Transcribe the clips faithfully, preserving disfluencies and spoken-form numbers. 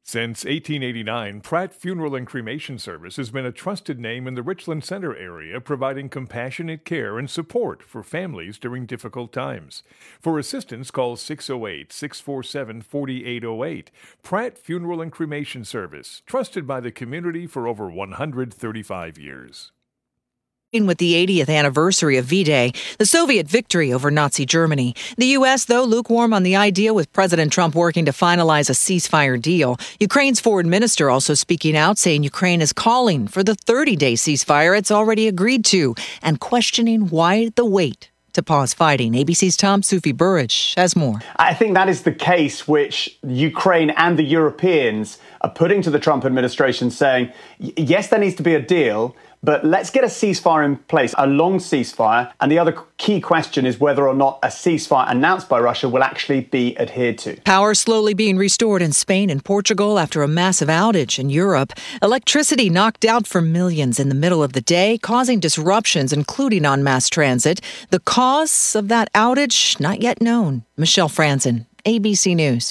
Since eighteen eighty-nine, Pratt Funeral and Cremation Service has been a trusted name in the Richland Center area, providing compassionate care and support for families during difficult times. For assistance, call six oh eight, six four seven, four eight oh eight. Pratt Funeral and Cremation Service, trusted by the community for over one hundred thirty-five years. With the eightieth anniversary of V-Day, the Soviet victory over Nazi Germany. The U S, though, lukewarm on the idea, with President Trump working to finalize a ceasefire deal. Ukraine's foreign minister also speaking out, saying Ukraine is calling for the thirty-day ceasefire it's already agreed to, and questioning why the wait to pause fighting. A B C's Tom Sufi Burrage has more. I think that is the case which Ukraine and the Europeans are putting to the Trump administration, saying, yes, there needs to be a deal, but let's get a ceasefire in place, a long ceasefire. And the other key question is whether or not a ceasefire announced by Russia will actually be adhered to. Power slowly being restored in Spain and Portugal after a massive outage in Europe. Electricity knocked out for millions in the middle of the day, causing disruptions, including on mass transit. The cause of that outage, not yet known. Michelle Franzen, A B C News.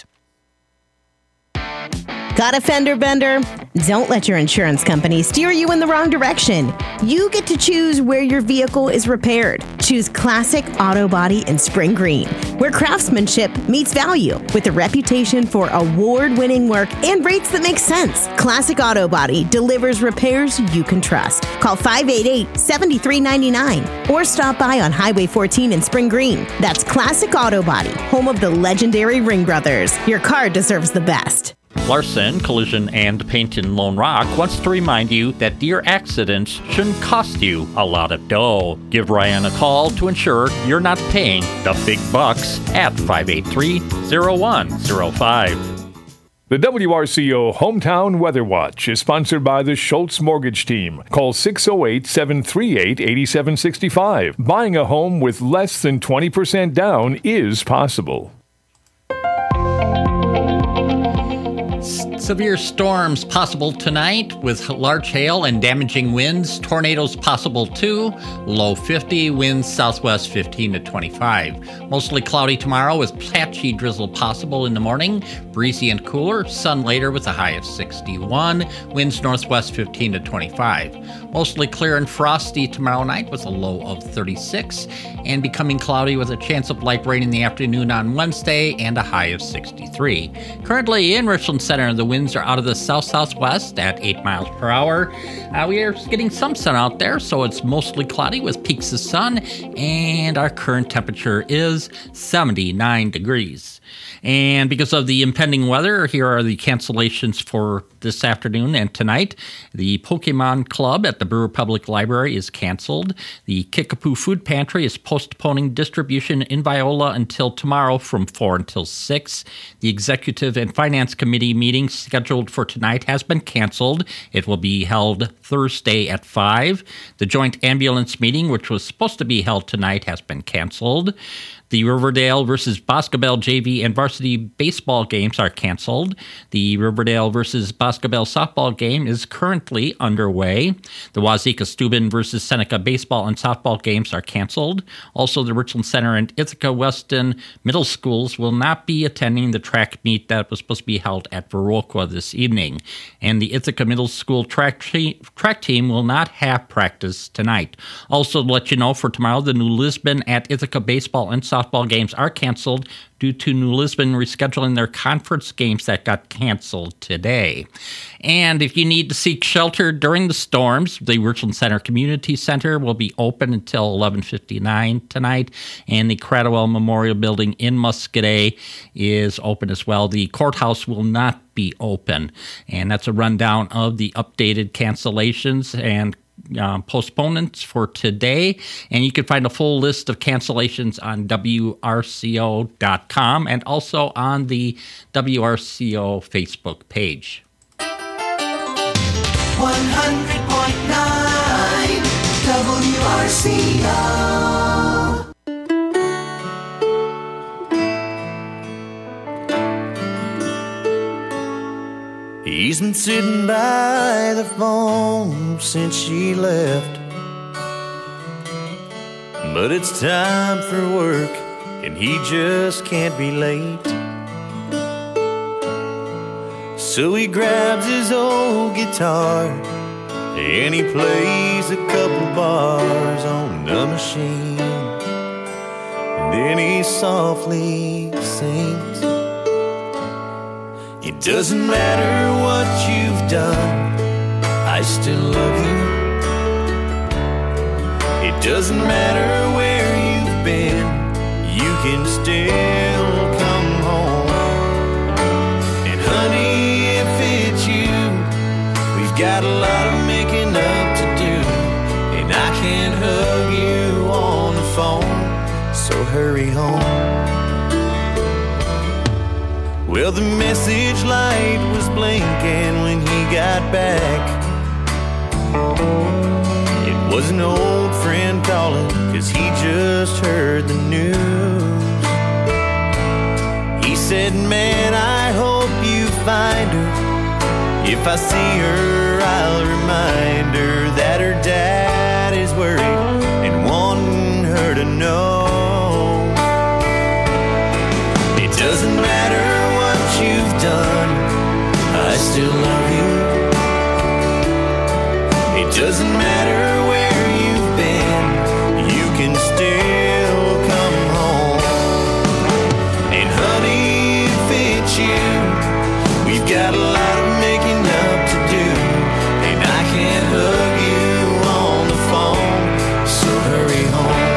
Got a fender bender? Don't let your insurance company steer you in the wrong direction. You get to choose where your vehicle is repaired. Choose Classic Auto Body in Spring Green, where craftsmanship meets value with a reputation for award-winning work and rates that make sense. Classic Auto Body delivers repairs you can trust. Call five eight eight, seven three nine nine or stop by on Highway fourteen in Spring Green. That's Classic Auto Body, home of the legendary Ring Brothers. Your car deserves the best. Larson Collision and Paint in Lone Rock wants to remind you that deer accidents shouldn't cost you a lot of dough. Give Ryan a call to ensure you're not paying the big bucks at five eight three, zero one zero five. The W R C O Hometown Weather Watch is sponsored by the Schultz Mortgage Team. Call six oh eight, seven three eight, eight seven six five. Buying a home with less than twenty percent down is possible. Severe storms possible tonight with large hail and damaging winds. Tornadoes possible too. Low fifty, winds southwest fifteen to twenty-five. Mostly cloudy tomorrow with patchy drizzle possible in the morning. Breezy and cooler. Sun later with a high of sixty-one. Winds northwest fifteen to twenty-five. Mostly clear and frosty tomorrow night with a low of thirty-six. And becoming cloudy with a chance of light rain in the afternoon on Wednesday and a high of sixty-three. Currently in Richland Center, the winds are out of the south-southwest at eight miles per hour. Uh, we are getting some sun out there, so it's mostly cloudy with peaks of sun, and our current temperature is seventy-nine degrees. And because of the impending weather, here are the cancellations for this afternoon and tonight. The Pokemon Club at the Brewer Public Library is canceled. The Kickapoo Food Pantry is postponing distribution in Viola until tomorrow from four until six. The Executive and Finance Committee meeting scheduled for tonight has been canceled. It will be held Thursday at five. The Joint Ambulance meeting, which was supposed to be held tonight, has been canceled. The Riverdale versus Boscobel J V and varsity baseball games are canceled. The Riverdale versus Boscobel softball game is currently underway. The Wazeeka-Steuben versus Seneca baseball and softball games are canceled. Also, the Richland Center and Ithaca Weston middle schools will not be attending the track meet that was supposed to be held at Viroqua this evening. And the Ithaca Middle School track, te- track team will not have practice tonight. Also, to let you know, for tomorrow, the New Lisbon at Ithaca baseball and softball softball games are canceled due to New Lisbon rescheduling their conference games that got canceled today. And if you need to seek shelter during the storms, the Richland Center Community Center will be open until eleven fifty-nine tonight, and the Cradwell Memorial Building in Muscadet is open as well. The courthouse will not be open, and that's a rundown of the updated cancellations and Um, postponements for today, and you can find a full list of cancellations on W R C O dot com and also on the W R C O Facebook page. one hundred point nine W R C O. He's been sitting by the phone since she left, but it's time for work and he just can't be late. So he grabs his old guitar and he plays a couple bars on the machine. Then he softly sings, it doesn't matter what you've done, I still love you. It doesn't matter where you've been, you can still come home. And honey, if it's you, we've got a lot of making up to do, and I can't hug you on the phone, so hurry home. Well, the message light was blinking when he got back. It was an old friend calling, cause he just heard the news. He said, man, I hope you find her. If I see her, I'll remind her that her dad is worried and wanting her to know. It doesn't matter what you've done, I still love you. It doesn't matter where you've been, you can still come home. And honey, if it's you, we've got a lot of making up to do, and I can't hug you on the phone, so hurry home.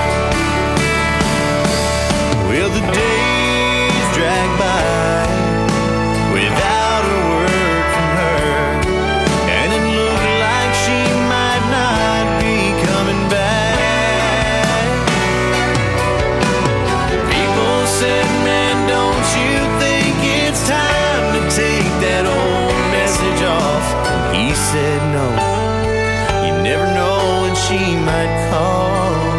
Well, the days drag by without a word from her, and it looked like she might not be coming back. People said, man, don't you think it's time to take that old message off? And he said, no, you never know when she might call.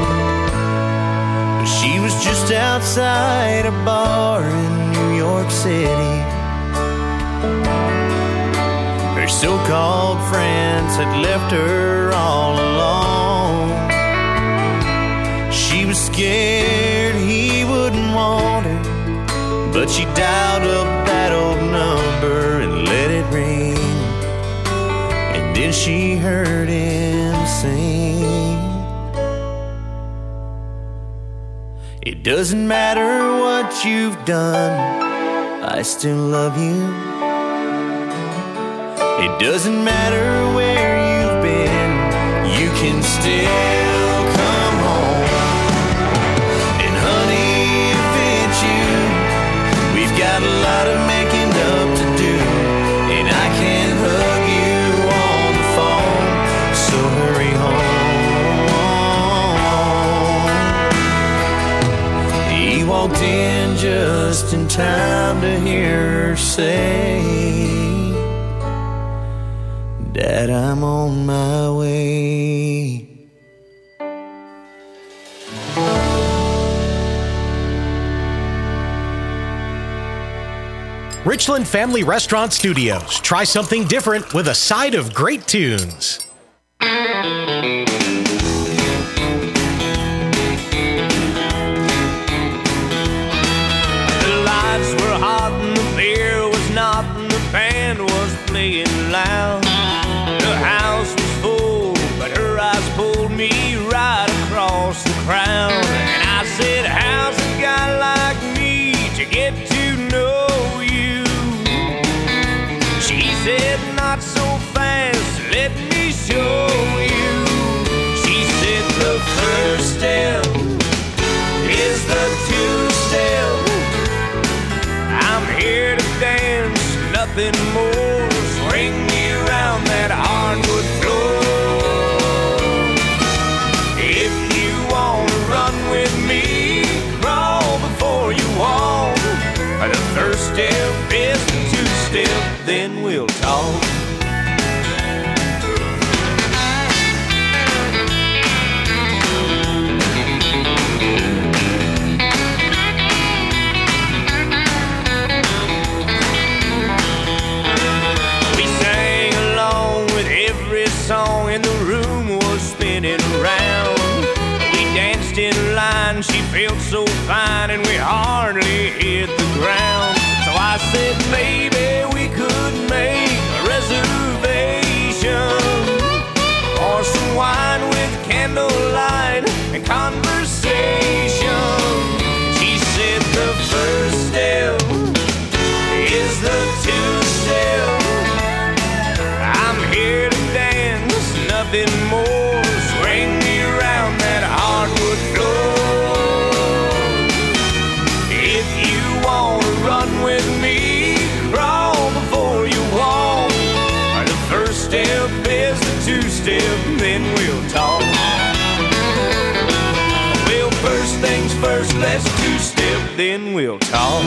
But she was just outside a bar in New York City. Her so-called friends had left her all alone. She was scared he wouldn't want her, but she dialed up that old number and let it ring. And then she heard him sing, it doesn't matter what you've done, I still love you. It doesn't matter where you've been, you can still come home. And honey, if it's you, we've got a lot of making up to do, and I can't hug you on the phone, so hurry home. He walked in just in time to hear her say, Dad, I'm on my way. Richland Family Restaurant Studios. Try something different with a side of great tunes. The lights were hot and the beer was not, and the band was playing loud. The house was full, but her eyes pulled me right across the crowd. And I said, how's a guy like me to get to know you? She said, not so fast, let me show you. She said, the first step is the two-step. I'm here to dance, nothing more. Swing me around that hardwood floor. If you want to run with me, crawl before you walk. The first step is the two-step, then we'll talk. Song and the room was spinning around. We danced in line, she felt so fine, and we hardly hit the ground. So I said, baby, we could two-step, then we'll talk. Well, first things first, let's two-step, then we'll talk.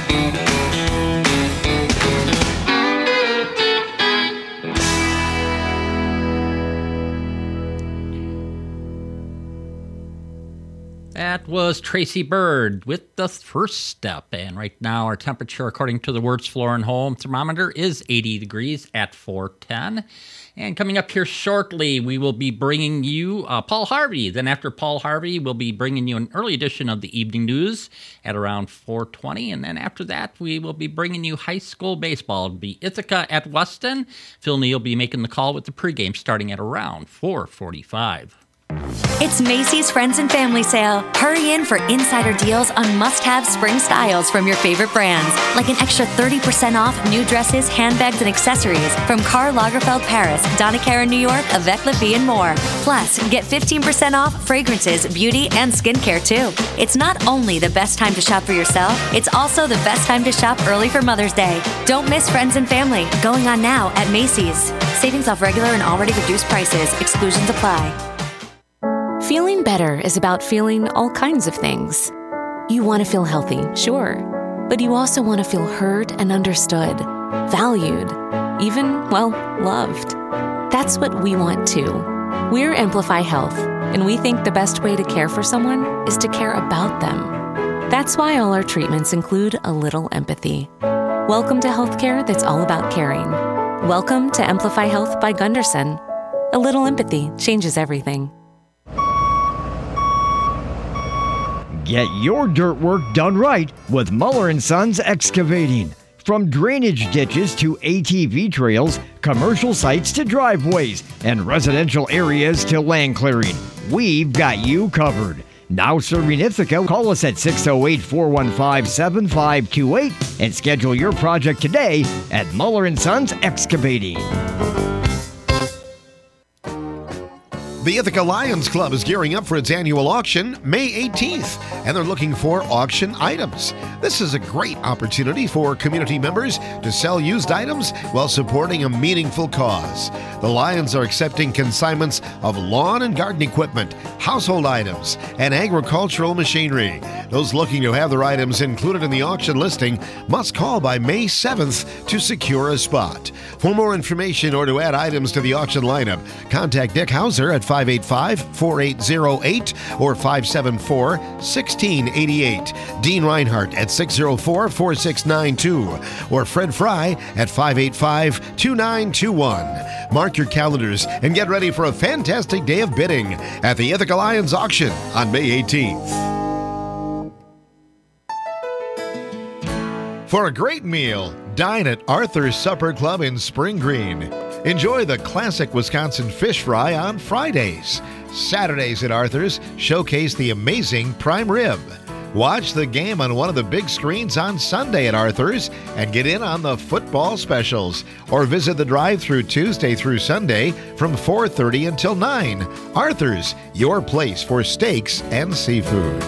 That was Tracy Bird with The First Step. And right now our temperature, according to the Words Floor and Home thermometer, is eighty degrees at four ten. And coming up here shortly, we will be bringing you uh, Paul Harvey. Then after Paul Harvey, we'll be bringing you an early edition of the Evening News at around four twenty. And then after that, we will be bringing you high school baseball. It'll be Ithaca at Weston. Phil Neal will be making the call with the pregame starting at around four forty-five. It's Macy's Friends and Family Sale. Hurry in for insider deals on must-have spring styles from your favorite brands, like an extra thirty percent off new dresses, handbags, and accessories from Karl Lagerfeld Paris, Donna Karan New York, Avec La Vie, and more. Plus, get fifteen percent off fragrances, beauty, and skincare, too. It's not only the best time to shop for yourself, it's also the best time to shop early for Mother's Day. Don't miss Friends and Family, going on now at Macy's. Savings off regular and already reduced prices. Exclusions apply. Feeling better is about feeling all kinds of things. You want to feel healthy, sure, but you also want to feel heard and understood, valued, even, well, loved. That's what we want too. We're Amplify Health, and we think the best way to care for someone is to care about them. That's why all our treatments include a little empathy. Welcome to healthcare that's all about caring. Welcome to Amplify Health by Gunderson. A little empathy changes everything. Get your dirt work done right with Muller and Sons Excavating. From drainage ditches to A T V trails, commercial sites to driveways, and residential areas to land clearing, we've got you covered. Now serving Ithaca, call us at six oh eight, four one five, seven five two eight and schedule your project today at Muller and Sons Excavating. The Ithaca Lions Club is gearing up for its annual auction May eighteenth, and they're looking for auction items. This is a great opportunity for community members to sell used items while supporting a meaningful cause. The Lions are accepting consignments of lawn and garden equipment, household items, and agricultural machinery. Those looking to have their items included in the auction listing must call by May seventh to secure a spot. For more information or to add items to the auction lineup, contact Dick Hauser at five eight five, four eight zero eight or five seven four, one six eight eight, Dean Reinhardt at six oh four, four six nine two, or Fred Fry at five eight five, two nine two one. Mark your calendars and get ready for a fantastic day of bidding at the Ithaca Lions auction on May eighteenth. For a great meal, dine at Arthur's Supper Club in Spring Green. Enjoy the classic Wisconsin fish fry on Fridays. Saturdays at Arthur's showcase the amazing prime rib. Watch the game on one of the big screens on Sunday at Arthur's and get in on the football specials. Or visit the drive-thru Tuesday through Sunday from four thirty until nine. Arthur's, your place for steaks and seafood.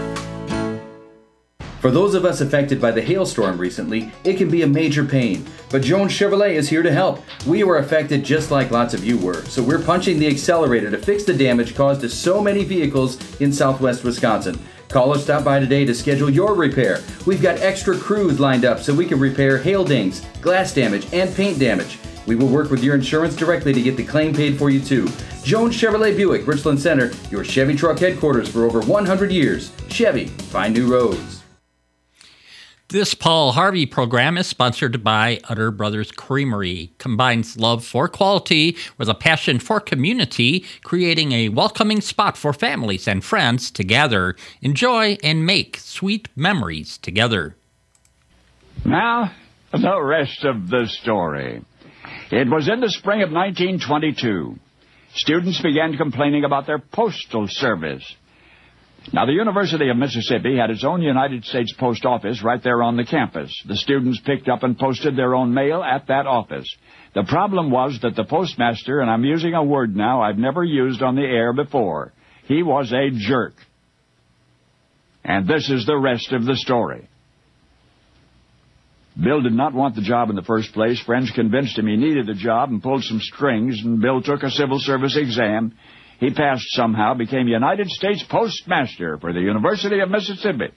For those of us affected by the hailstorm recently, it can be a major pain. But Jones Chevrolet is here to help. We were affected just like lots of you were, so we're punching the accelerator to fix the damage caused to so many vehicles in southwest Wisconsin. Call or stop by today to schedule your repair. We've got extra crews lined up so we can repair hail dings, glass damage, and paint damage. We will work with your insurance directly to get the claim paid for you too. Jones Chevrolet Buick, Richland Center, your Chevy truck headquarters for over one hundred years. Chevy, find new roads. This Paul Harvey program is sponsored by Utter Brothers Creamery. Combines love for quality with a passion for community, creating a welcoming spot for families and friends to gather, enjoy, and make sweet memories together. Now, the rest of the story. It was in the spring of nineteen twenty-two. Students began complaining about their postal service. Now, the University of Mississippi had its own United States Post Office right there on the campus. The students picked up and posted their own mail at that office. The problem was that the postmaster, and I'm using a word now I've never used on the air before, he was a jerk. And this is the rest of the story. Bill did not want the job in the first place. Friends convinced him he needed the job and pulled some strings, and Bill took a civil service exam. He passed somehow, became United States Postmaster for the University of Mississippi.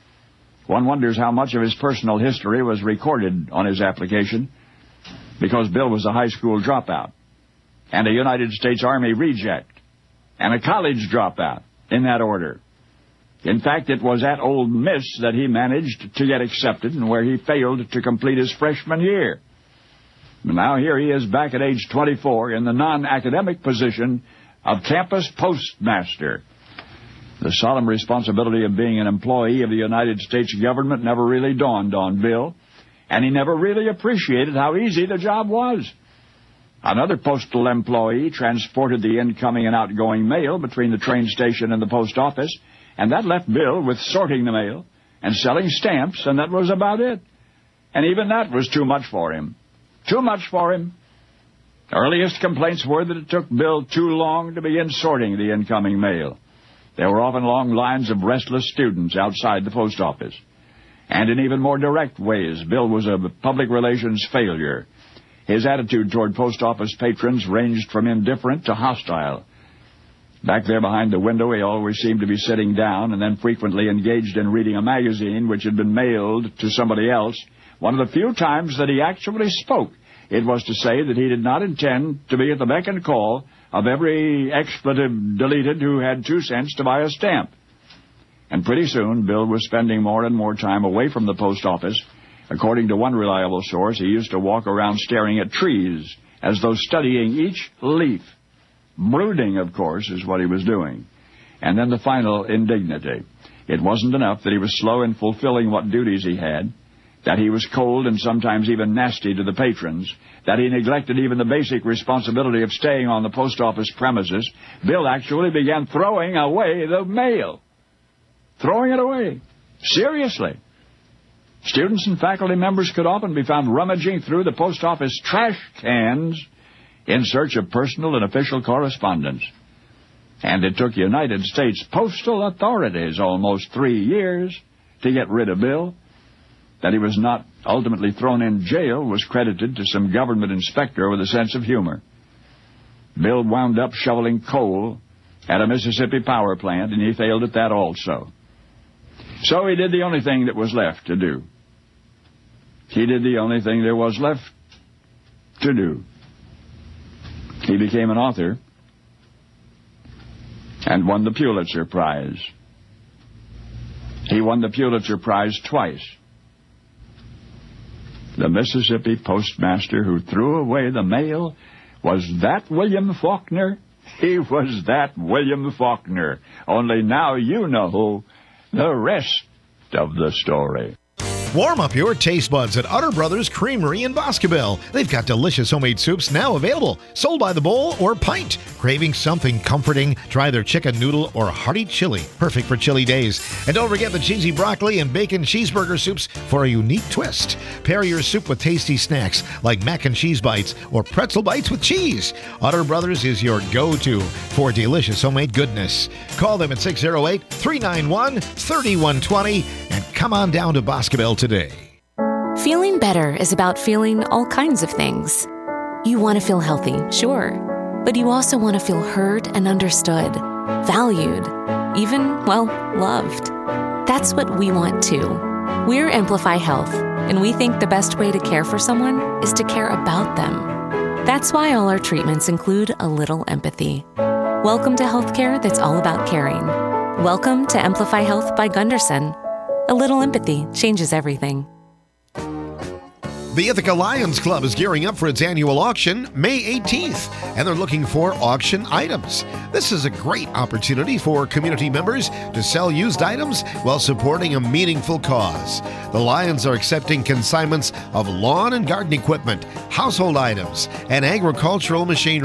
One wonders how much of his personal history was recorded on his application, because Bill was a high school dropout, and a United States Army reject, and a college dropout, in that order. In fact, it was at Ole Miss that he managed to get accepted and where he failed to complete his freshman year. Now here he is back at age twenty-four in the non-academic position of campus postmaster. The solemn responsibility of being an employee of the United States government never really dawned on Bill, and he never really appreciated how easy the job was. Another postal employee transported the incoming and outgoing mail between the train station and the post office, and that left Bill with sorting the mail and selling stamps, and that was about it. And even that was too much for him. Too much for him. Earliest complaints were that it took Bill too long to begin sorting the incoming mail. There were often long lines of restless students outside the post office. And in even more direct ways, Bill was a public relations failure. His attitude toward post office patrons ranged from indifferent to hostile. Back there behind the window, he always seemed to be sitting down and then frequently engaged in reading a magazine which had been mailed to somebody else. One of the few times that he actually spoke, it was to say that he did not intend to be at the beck and call of every expletive deleted who had two cents to buy a stamp. And pretty soon, Bill was spending more and more time away from the post office. According to one reliable source, he used to walk around staring at trees as though studying each leaf. Brooding, of course, is what he was doing. And then the final indignity. It wasn't enough that he was slow in fulfilling what duties he had, that he was cold and sometimes even nasty to the patrons, that he neglected even the basic responsibility of staying on the post office premises. Bill actually began throwing away the mail. Throwing it away. Seriously. Students and faculty members could often be found rummaging through the post office trash cans in search of personal and official correspondence. And it took United States postal authorities almost three years to get rid of Bill. That he was not ultimately thrown in jail was credited to some government inspector with a sense of humor. Bill wound up shoveling coal at a Mississippi power plant, and he failed at that also. So he did the only thing that was left to do. He did the only thing there was left to do. He became an author and won the Pulitzer Prize. He won the Pulitzer Prize twice. The Mississippi postmaster who threw away the mail, was that William Faulkner? He was that William Faulkner. Only now you know the rest of the story. Warm up your taste buds at Utter Brothers Creamery in Boscobel. They've got delicious homemade soups now available, sold by the bowl or pint. Craving something comforting? Try their chicken noodle or hearty chili, perfect for chilly days. And don't forget the cheesy broccoli and bacon cheeseburger soups for a unique twist. Pair your soup with tasty snacks like mac and cheese bites or pretzel bites with cheese. Utter Brothers is your go-to for delicious homemade goodness. Call them at six oh eight, three nine one, three one two zero and come on down to Boscobel today. Feeling better is about feeling all kinds of things. You want to feel healthy, sure, but you also want to feel heard and understood, valued, even, well, loved. That's what we want too. We're Amplify Health, and we think the best way to care for someone is to care about them. That's why all our treatments include a little empathy. Welcome to healthcare that's all about caring. Welcome to Amplify Health by Gunderson. A little empathy changes everything. The Ithaca Lions Club is gearing up for its annual auction May eighteenth, and they're looking for auction items. This is a great opportunity for community members to sell used items while supporting a meaningful cause. The Lions are accepting consignments of lawn and garden equipment, household items, and agricultural machinery.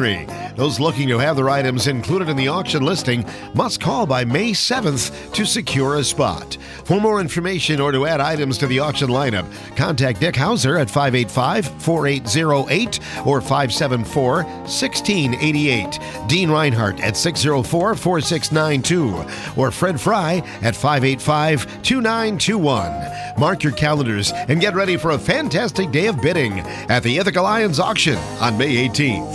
Those looking to have their items included in the auction listing must call by May seventh to secure a spot. For more information or to add items to the auction lineup, contact Dick Hauser at five eight five, four eight zero eight or five seven four, one six eight eight, Dean Reinhardt at six zero four, four six nine two, or Fred Fry at five eight five, two nine two one. Mark your calendars and get ready for a fantastic day of bidding at the Ithaca Lions auction on May eighteenth.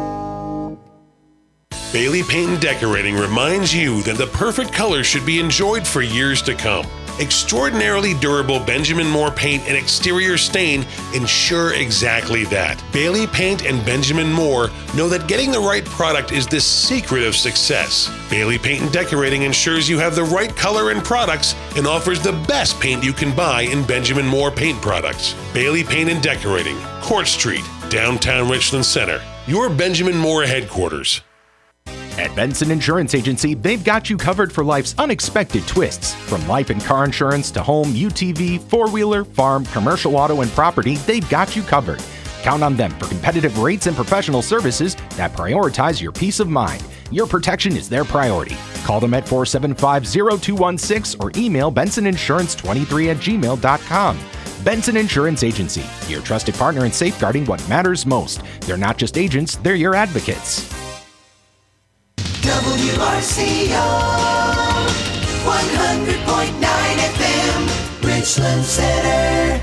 Bailey Paint and Decorating reminds you that the perfect color should be enjoyed for years to come. Extraordinarily durable Benjamin Moore paint and exterior stain ensure exactly that. Bailey Paint and Benjamin Moore know that getting the right product is the secret of success. Bailey Paint and Decorating ensures you have the right color and products and offers the best paint you can buy in Benjamin Moore paint products. Bailey Paint and Decorating, Court Street, downtown Richland Center. Your Benjamin Moore headquarters. At Benson Insurance Agency, they've got you covered for life's unexpected twists. From life and car insurance to home, U T V, four-wheeler, farm, commercial auto, and property, they've got you covered. Count on them for competitive rates and professional services that prioritize your peace of mind. Your protection is their priority. Call them at four seven five, zero two one six or email benson insurance twenty-three at gmail dot com. Benson Insurance Agency, your trusted partner in safeguarding what matters most. They're not just agents, they're your advocates. W R C O one hundred point nine F M, Richland Center.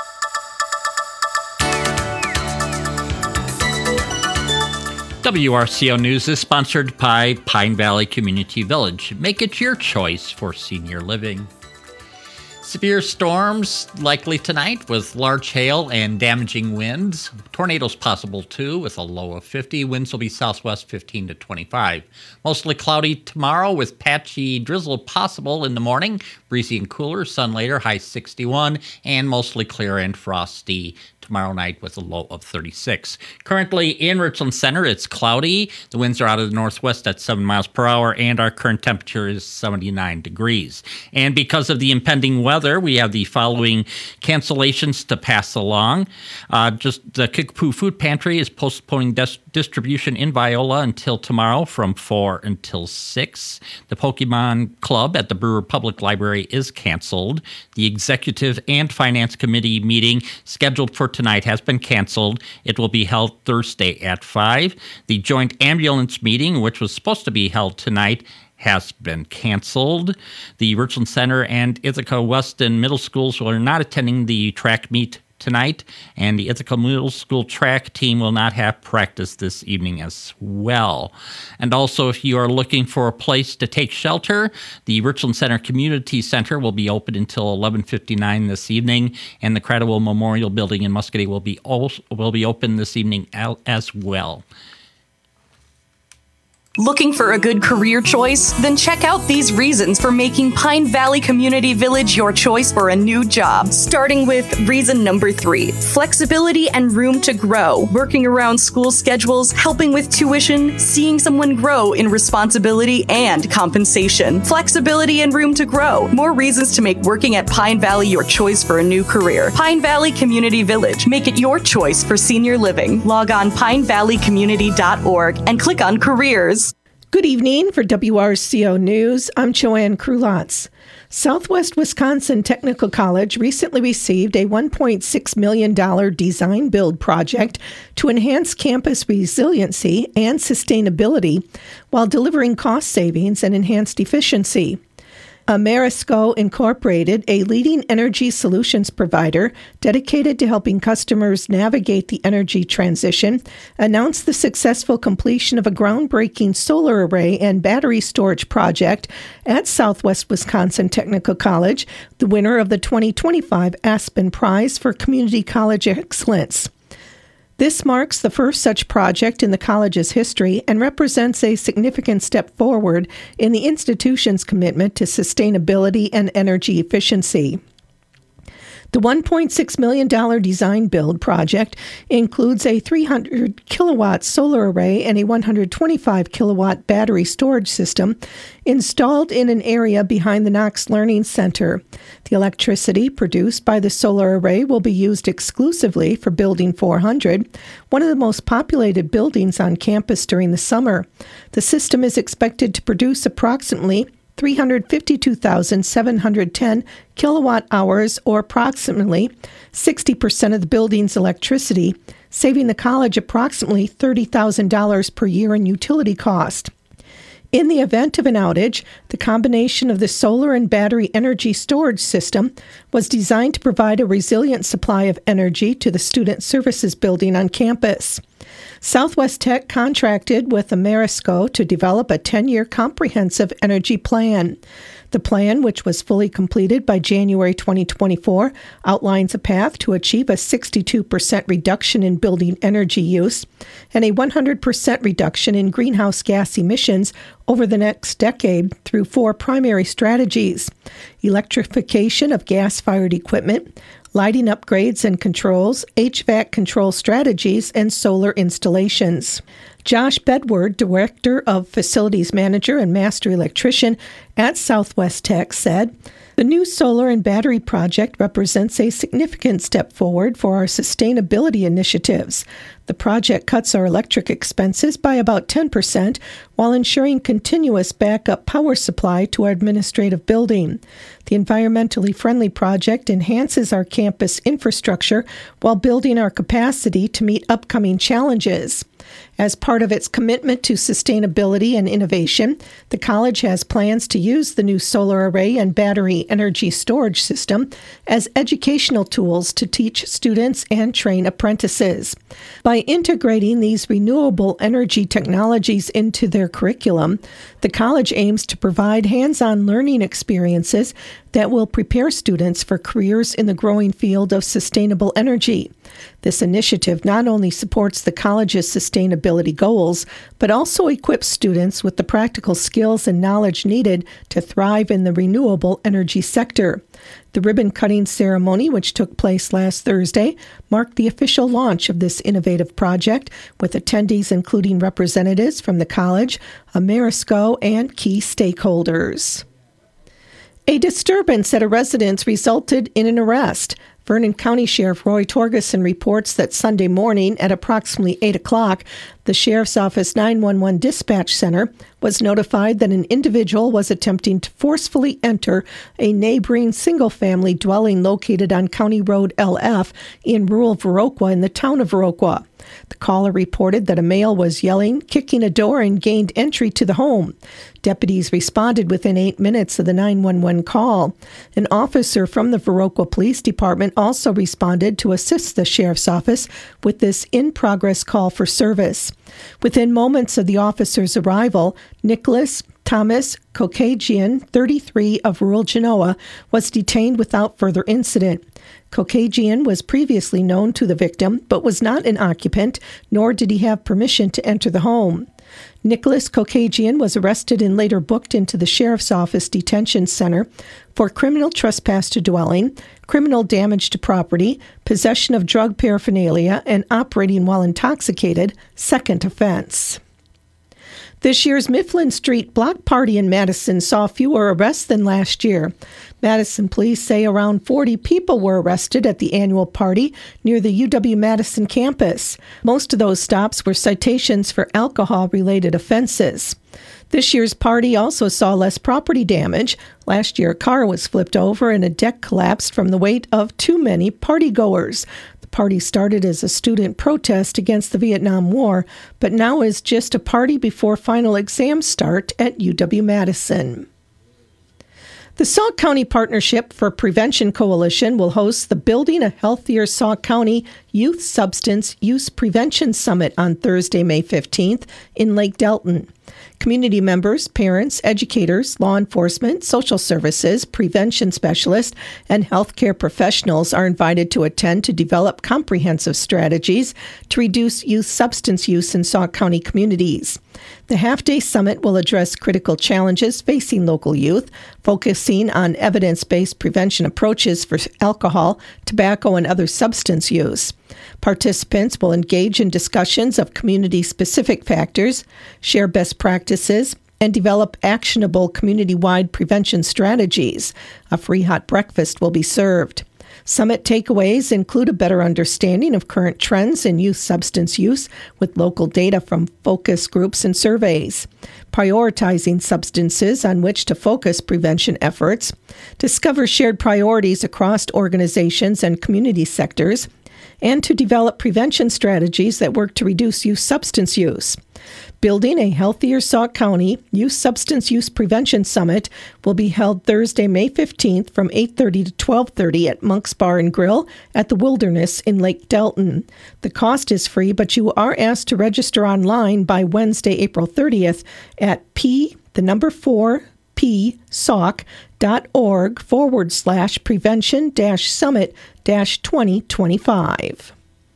W R C O News is sponsored by Pine Valley Community Village. Make it your choice for senior living. Severe storms likely tonight with large hail and damaging winds. Tornadoes possible too with a low of fifty. Winds will be southwest fifteen to twenty-five. Mostly cloudy tomorrow with patchy drizzle possible in the morning. Breezy and cooler, sun later, high sixty-one, and mostly clear and frosty tomorrow night with a low of thirty-six. Currently in Richland Center, it's cloudy. The winds are out of the northwest at seven miles per hour, and our current temperature is seventy-nine degrees. And because of the impending weather, we have the following cancellations to pass along. Uh, just the Kickapoo Food Pantry is postponing dis- distribution in Viola until tomorrow from four until six. The Pokemon Club at the Brewer Public Library is canceled. The Executive and Finance Committee meeting scheduled for tonight has been canceled. It will be held Thursday at five. The joint ambulance meeting, which was supposed to be held tonight, has been canceled. The Richland Center and Ithaca Weston Middle Schools are not attending the track meet tonight, and the Ithaca Middle School track team will not have practice this evening as well. And also, if you are looking for a place to take shelter, the Richland Center Community Center will be open until eleven fifty-nine this evening, and the Cradwell Memorial Building in Muscatee will be also, will be open this evening as well. Looking for a good career choice? Then check out these reasons for making Pine Valley Community Village your choice for a new job. Starting with reason number three, flexibility and room to grow. Working around school schedules, helping with tuition, seeing someone grow in responsibility and compensation. Flexibility and room to grow. More reasons to make working at Pine Valley your choice for a new career. Pine Valley Community Village. Make it your choice for senior living. Log on pine valley community dot org and click on careers. Good evening. For W R C O News, I'm Joanne Krulotz. Southwest Wisconsin Technical College recently received a one point six million dollars design-build project to enhance campus resiliency and sustainability while delivering cost savings and enhanced efficiency. Amerisco Incorporated, a leading energy solutions provider dedicated to helping customers navigate the energy transition, announced the successful completion of a groundbreaking solar array and battery storage project at Southwest Wisconsin Technical College, the winner of the twenty twenty-five Aspen Prize for Community College Excellence. This marks the first such project in the college's history and represents a significant step forward in the institution's commitment to sustainability and energy efficiency. The one point six million dollars design build project includes a three hundred kilowatt solar array and a one hundred twenty-five kilowatt battery storage system installed in an area behind the Knox Learning Center. The electricity produced by the solar array will be used exclusively for Building four hundred, one of the most populated buildings on campus during the summer. The system is expected to produce approximately three hundred fifty-two thousand seven hundred ten kilowatt hours, or approximately sixty percent of the building's electricity, saving the college approximately thirty thousand dollars per year in utility cost. In the event of an outage, the combination of the solar and battery energy storage system was designed to provide a resilient supply of energy to the student services building on campus. Southwest Tech contracted with Ameresco to develop a ten-year comprehensive energy plan. The plan, which was fully completed by January twenty twenty-four, outlines a path to achieve a sixty-two percent reduction in building energy use and a one hundred percent reduction in greenhouse gas emissions over the next decade through four primary strategies: electrification of gas-fired equipment, lighting upgrades and controls, H V A C control strategies, and solar installations. Josh Bedward, Director of Facilities Manager and Master Electrician at Southwest Tech, said, "The new solar and battery project represents a significant step forward for our sustainability initiatives. The project cuts our electric expenses by about ten percent while ensuring continuous backup power supply to our administrative building. The environmentally friendly project enhances our campus infrastructure while building our capacity to meet upcoming challenges. As part of its commitment to sustainability and innovation, the college has plans to use the new solar array and battery energy storage system as educational tools to teach students and train apprentices. By integrating these renewable energy technologies into their curriculum, the college aims to provide hands-on learning experiences that will prepare students for careers in the growing field of sustainable energy. This initiative not only supports the college's sustainability goals, but also equips students with the practical skills and knowledge needed to thrive in the renewable energy sector. The ribbon-cutting ceremony, which took place last Thursday, marked the official launch of this innovative project, with attendees including representatives from the college, Ameresco, and key stakeholders. A disturbance at a residence resulted in an arrest. Vernon County Sheriff Roy Torgeson reports that Sunday morning at approximately eight o'clock, the Sheriff's Office nine one one dispatch center was notified that an individual was attempting to forcefully enter a neighboring single-family dwelling located on County Road L F in rural Viroqua in the town of Viroqua. The caller reported that a male was yelling, kicking a door, and gained entry to the home. Deputies responded within eight minutes of the nine one one call. An officer from the Viroqua Police Department also responded to assist the Sheriff's Office with this in-progress call for service. Within moments of the officer's arrival, Nicholas Thomas Kokajian, thirty-three, of rural Genoa, was detained without further incident. Kokajian was previously known to the victim, but was not an occupant, nor did he have permission to enter the home. Nicholas Kokajian was arrested and later booked into the Sheriff's Office Detention Center for criminal trespass to dwelling, criminal damage to property, possession of drug paraphernalia, and operating while intoxicated, second offense. This year's Mifflin Street Block Party in Madison saw fewer arrests than last year. Madison police say around forty people were arrested at the annual party near the U W-Madison campus. Most of those stops were citations for alcohol-related offenses. This year's party also saw less property damage. Last year, a car was flipped over and a deck collapsed from the weight of too many partygoers. The party started as a student protest against the Vietnam War, but now is just a party before final exams start at U W-Madison. The Sauk County Partnership for Prevention Coalition will host the Building a Healthier Sauk County Youth Substance Use Prevention Summit on Thursday, May fifteenth in Lake Delton. Community members, parents, educators, law enforcement, social services, prevention specialists, and healthcare professionals are invited to attend to develop comprehensive strategies to reduce youth substance use in Sauk County communities. The half-day summit will address critical challenges facing local youth, focusing on evidence-based prevention approaches for alcohol, tobacco, and other substance use. Participants will engage in discussions of community-specific factors, share best practices, and develop actionable community-wide prevention strategies. A free hot breakfast will be served. Summit takeaways include a better understanding of current trends in youth substance use with local data from focus groups and surveys, prioritizing substances on which to focus prevention efforts, discover shared priorities across organizations and community sectors, and to develop prevention strategies that work to reduce youth substance use. Building a Healthier Sauk County Youth Substance Use Prevention Summit will be held Thursday, May fifteenth from eight thirty to twelve thirty at Monk's Bar and Grill at the Wilderness in Lake Delton. The cost is free, but you are asked to register online by Wednesday, April thirtieth at P, the number four, P, Sauk, dot org forward slash prevention dash summit dash twenty twenty-five.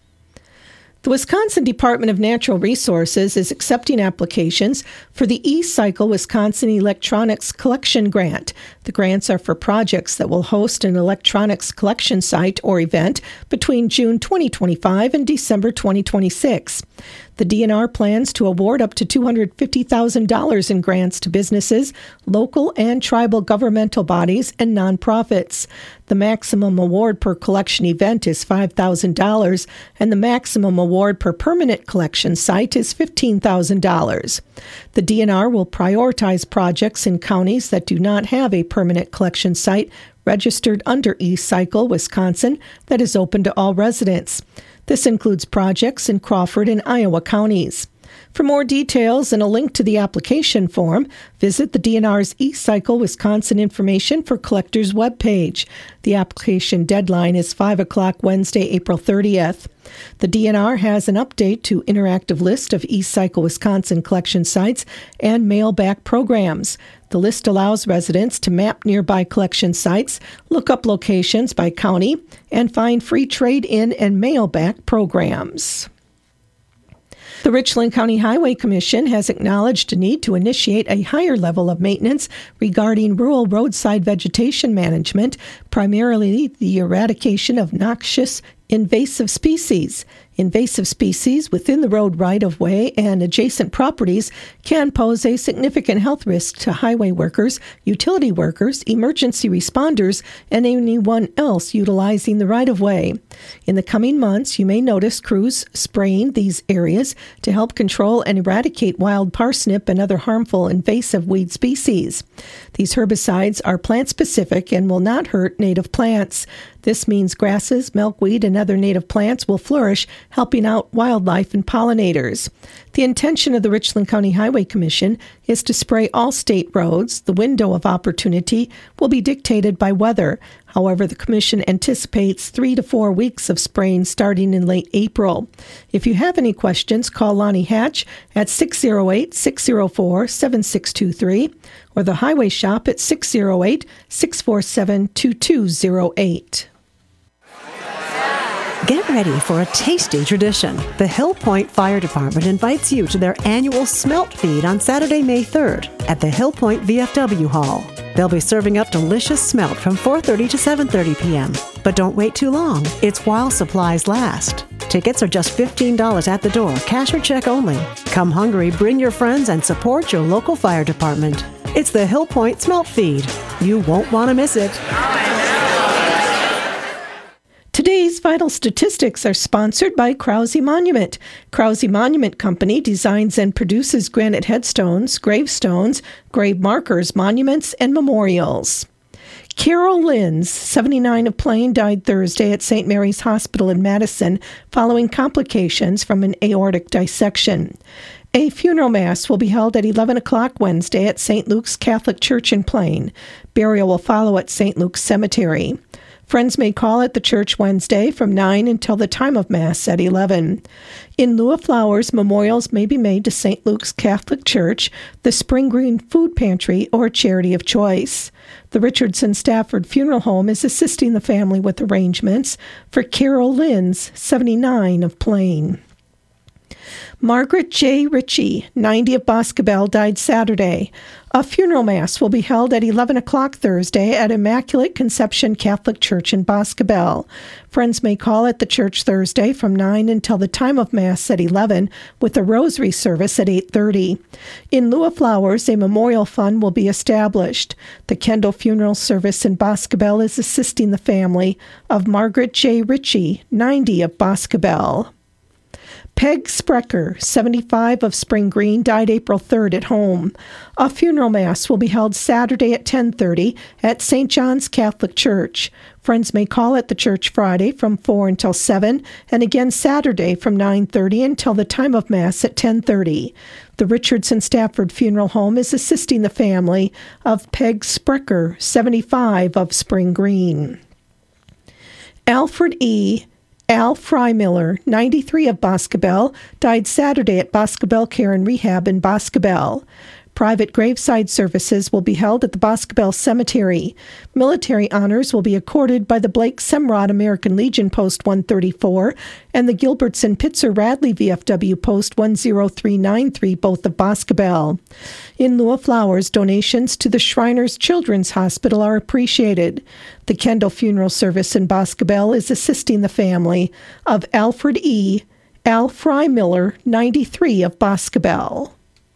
The Wisconsin Department of Natural Resources is accepting applications for the E-Cycle Wisconsin Electronics Collection Grant. The grants are for projects that will host an electronics collection site or event between June twenty twenty-five and December twenty twenty-six. The D N R plans to award up to two hundred fifty thousand dollars in grants to businesses, local and tribal governmental bodies, and nonprofits. The maximum award per collection event is five thousand dollars, and the maximum award per permanent collection site is fifteen thousand dollars. The D N R will prioritize projects in counties that do not have a permanent collection site registered under E-Cycle Wisconsin that is open to all residents. This includes projects in Crawford and Iowa counties. For more details and a link to the application form, visit the D N R's E-Cycle Wisconsin Information for Collectors webpage. The application deadline is five o'clock Wednesday, April thirtieth. The D N R has an update to interactive list of E-Cycle Wisconsin collection sites and mail-back programs. The list allows residents to map nearby collection sites, look up locations by county, and find free trade-in and mail-back programs. The Richland County Highway Commission has acknowledged a need to initiate a higher level of maintenance regarding rural roadside vegetation management, primarily the eradication of noxious invasive species. Invasive species within the road right-of-way and adjacent properties can pose a significant health risk to highway workers, utility workers, emergency responders, and anyone else utilizing the right-of-way. In the coming months, you may notice crews spraying these areas to help control and eradicate wild parsnip and other harmful invasive weed species. These herbicides are plant-specific and will not hurt native plants. This means grasses, milkweed, and other native plants will flourish, helping out wildlife and pollinators. The intention of the Richland County Highway Commission is to spray all state roads. The window of opportunity will be dictated by weather. However, the Commission anticipates three to four weeks of spraying starting in late April. If you have any questions, call Lonnie Hatch at six oh eight, six oh four, seven six two three or the Highway Shop at six oh eight, six four seven, two two oh eight. Get ready for a tasty tradition. The Hill Point Fire Department invites you to their annual Smelt Feed on Saturday, May third at the Hill Point V F W Hall. They'll be serving up delicious smelt from four thirty to seven thirty p.m. But don't wait too long. It's while supplies last. Tickets are just fifteen dollars at the door, cash or check only. Come hungry, bring your friends, and support your local fire department. It's the Hill Point Smelt Feed. You won't want to miss it. Today's vital statistics are sponsored by Krause Monument. Krause Monument Company designs and produces granite headstones, gravestones, grave markers, monuments, and memorials. Carol Lins, seventy-nine of Plain, died Thursday at Saint Mary's Hospital in Madison following complications from an aortic dissection. A funeral mass will be held at eleven o'clock Wednesday at Saint Luke's Catholic Church in Plain. Burial will follow at Saint Luke's Cemetery. Friends may call at the church Wednesday from nine until the time of Mass at eleven. In lieu of flowers, memorials may be made to Saint Luke's Catholic Church, the Spring Green Food Pantry, or charity of choice. The Richardson Stafford Funeral Home is assisting the family with arrangements for Carol Lins, seventy-nine, of Plain. Margaret J. Ritchie, ninety, of Boscobel, died Saturday. A funeral mass will be held at eleven o'clock Thursday at Immaculate Conception Catholic Church in Boscobel. Friends may call at the church Thursday from nine until the time of Mass at eleven, with a rosary service at eight thirty. In lieu of flowers, a memorial fund will be established. The Kendall Funeral Service in Boscobel is assisting the family of Margaret J. Ritchie, ninety, of Boscobel. Peg Sprecher, seventy-five, of Spring Green, died April third at home. A funeral mass will be held Saturday at ten thirty at Saint John's Catholic Church. Friends may call at the church Friday from four until seven, and again Saturday from nine thirty until the time of Mass at ten thirty. The Richardson Stafford Funeral Home is assisting the family of Peg Sprecher, seventy-five, of Spring Green. Alfred E. Al Freimiller, ninety-three, of Boscobel, died Saturday at Boscobel Care and Rehab in Boscobel. Private graveside services will be held at the Boscobel Cemetery. Military honors will be accorded by the Blake Semrod American Legion Post one thirty-four and the Gilbertson Pitzer Radley V F W Post one oh three nine three, both of Boscobel. In lieu of flowers, donations to the Shriners Children's Hospital are appreciated. The Kendall Funeral Service in Boscobel is assisting the family of Alfred E. Al Freimiller, ninety-three, of Boscobel.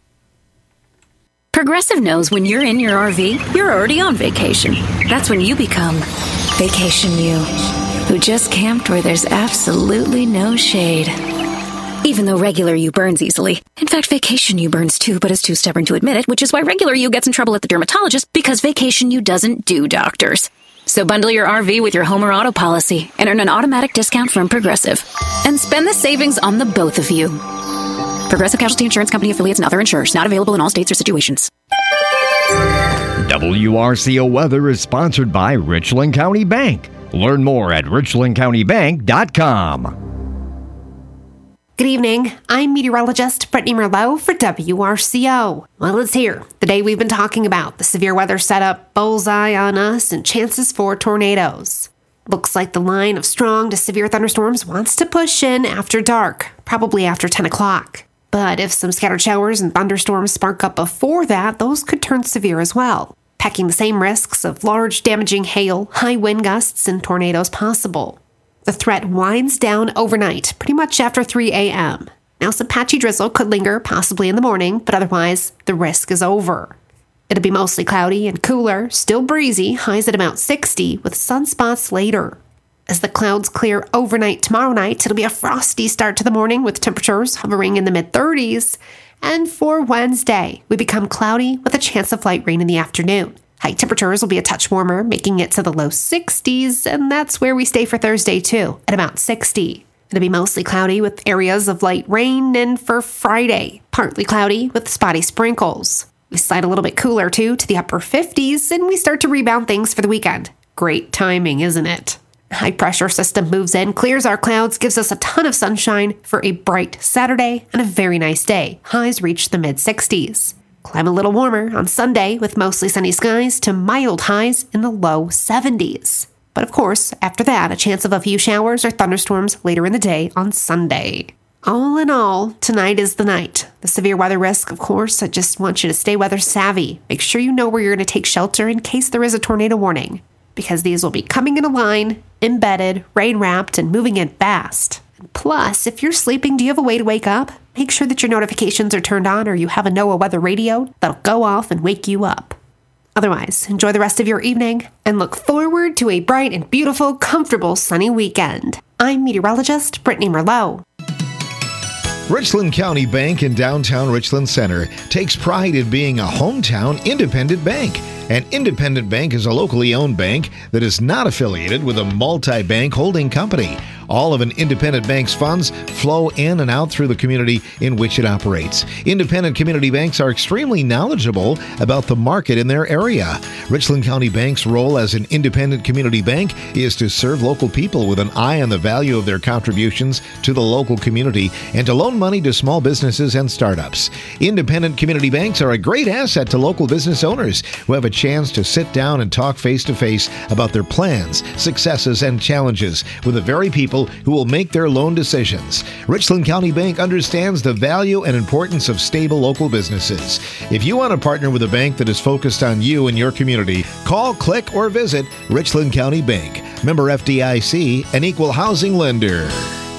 Progressive knows when you're in your R V, you're already on vacation. That's when you become Vacation You, who just camped where there's absolutely no shade. Even though regular you burns easily. In fact, Vacation You burns too, but is too stubborn to admit it, which is why regular you gets in trouble at the dermatologist, because Vacation You doesn't do doctors. So bundle your R V with your home or auto policy and earn an automatic discount from Progressive. And spend the savings on the both of you. Progressive Casualty Insurance Company affiliates and other insurers. Not available in all states or situations. W R C O Weather is sponsored by Richland County Bank. Learn more at richland county bank dot com. Good evening. I'm meteorologist Brittany Merlot for W R C O. Well, it's here. The day we've been talking about. The severe weather setup, bullseye on us, and chances for tornadoes. Looks like the line of strong to severe thunderstorms wants to push in after dark, probably after ten o'clock. But if some scattered showers and thunderstorms spark up before that, those could turn severe as well, packing the same risks of large damaging hail, high wind gusts, and tornadoes possible. The threat winds down overnight, pretty much after three a.m. Now some patchy drizzle could linger, possibly in the morning, but otherwise, the risk is over. It'll be mostly cloudy and cooler, still breezy, highs at about sixty, with sunspots later. As the clouds clear overnight tomorrow night, it'll be a frosty start to the morning with temperatures hovering in the mid-thirties. And for Wednesday, we become cloudy with a chance of light rain in the afternoon. High temperatures will be a touch warmer, making it to the low sixties, and that's where we stay for Thursday too, at about sixty. It'll be mostly cloudy with areas of light rain, and for Friday, partly cloudy with spotty sprinkles. We slide a little bit cooler too, to the upper fifties, and we start to rebound things for the weekend. Great timing, isn't it? High pressure system moves in, clears our clouds, gives us a ton of sunshine for a bright Saturday and a very nice day. Highs reach the mid-sixties. Climb a little warmer on Sunday with mostly sunny skies to mild highs in the low seventies. But of course, after that, a chance of a few showers or thunderstorms later in the day on Sunday. All in all, tonight is the night. The severe weather risk, of course, I just want you to stay weather savvy. Make sure you know where you're going to take shelter in case there is a tornado warning, because these will be coming in a line, embedded, rain-wrapped, and moving in fast. Plus, if you're sleeping, do you have a way to wake up? Make sure that your notifications are turned on or you have a NOAA weather radio that'll go off and wake you up. Otherwise, enjoy the rest of your evening and look forward to a bright and beautiful, comfortable, sunny weekend. I'm meteorologist Brittany Merlot. Richland County Bank in downtown Richland Center takes pride in being a hometown independent bank. An independent bank is a locally owned bank that is not affiliated with a multi-bank holding company. All of an independent bank's funds flow in and out through the community in which it operates. Independent community banks are extremely knowledgeable about the market in their area. Richland County Bank's role as an independent community bank is to serve local people with an eye on the value of their contributions to the local community and to loan money to small businesses and startups. Independent community banks are a great asset to local business owners who have a chance to sit down and talk face-to-face about their plans, successes, and challenges with the very people who will make their loan decisions. Richland County Bank understands the value and importance of stable local businesses. If you want to partner with a bank that is focused on you and your community, call, click, or visit Richland County Bank. Member F D I C, an equal housing lender.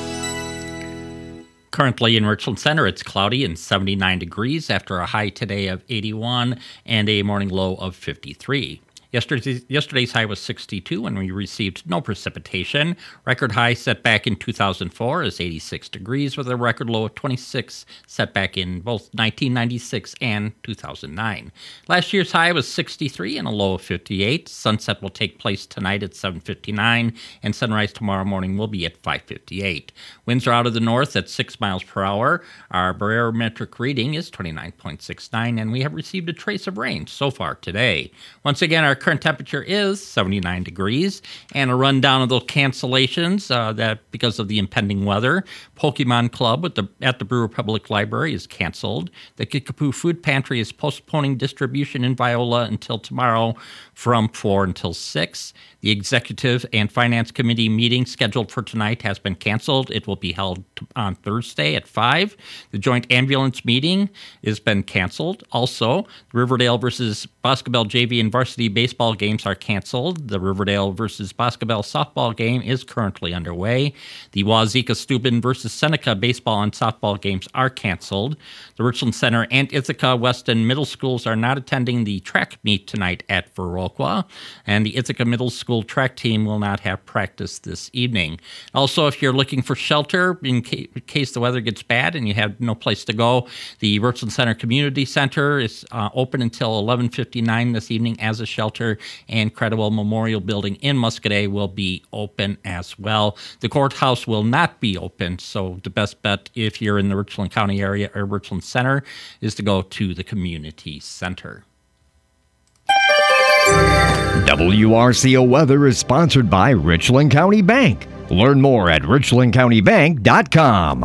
Currently in Richland Center, it's cloudy and seventy-nine degrees after a high today of eighty-one and a morning low of fifty-three. Yesterday's, yesterday's high was sixty-two and we received no precipitation. Record high set back in two thousand four is eighty-six degrees with a record low of twenty-six set back in both nineteen ninety-six and two thousand nine. Last year's high was sixty-three and a low of fifty-eight. Sunset will take place tonight at seven fifty-nine and sunrise tomorrow morning will be at five fifty-eight. Winds are out of the north at six miles per hour. Our barometric reading is twenty-nine point six nine and we have received a trace of rain so far today. Once again, our current temperature is seventy-nine degrees, and a rundown of those cancellations uh, that because of the impending weather. Pokemon Club with the, at the Brewer Public Library is canceled. The Kickapoo Food Pantry is postponing distribution in Viola until tomorrow from four until six. The Executive and Finance Committee meeting scheduled for tonight has been canceled. It will be held on Thursday at five. The Joint Ambulance meeting has been canceled. Also, the Riverdale versus Boscobel J V and varsity baseball games are canceled. The Riverdale versus Boscobel softball game is currently underway. The Wazeeka Steuben versus Seneca baseball and softball games are canceled. The Richland Center and Ithaca Weston Middle Schools are not attending the track meet tonight at Viroqua, and the Ithaca Middle School track team will not have practice this evening. Also, if you're looking for shelter in ca- case the weather gets bad and you have no place to go, the Richland Center Community Center is uh, open until eleven fifty-nine this evening as a shelter, and Credwell Memorial Building in Muscadet will be open as well. The courthouse will not be open, so the best bet if you're in the Richland County area or Richland Center is to go to the Community Center. W R C O Weather is sponsored by Richland County Bank. Learn more at richland county bank dot com.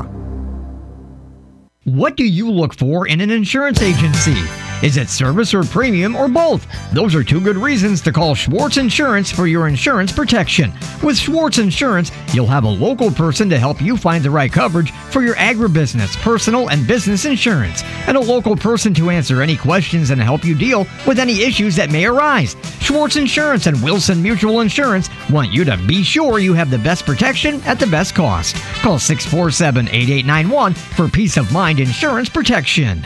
What do you look for in an insurance agency? Is it service or premium or both? Those are two good reasons to call Schwartz Insurance for your insurance protection. With Schwartz Insurance, you'll have a local person to help you find the right coverage for your agribusiness, personal, and business insurance, and a local person to answer any questions and help you deal with any issues that may arise. Schwartz Insurance and Wilson Mutual Insurance want you to be sure you have the best protection at the best cost. Call six four seven, eight eight nine one for peace of mind insurance protection.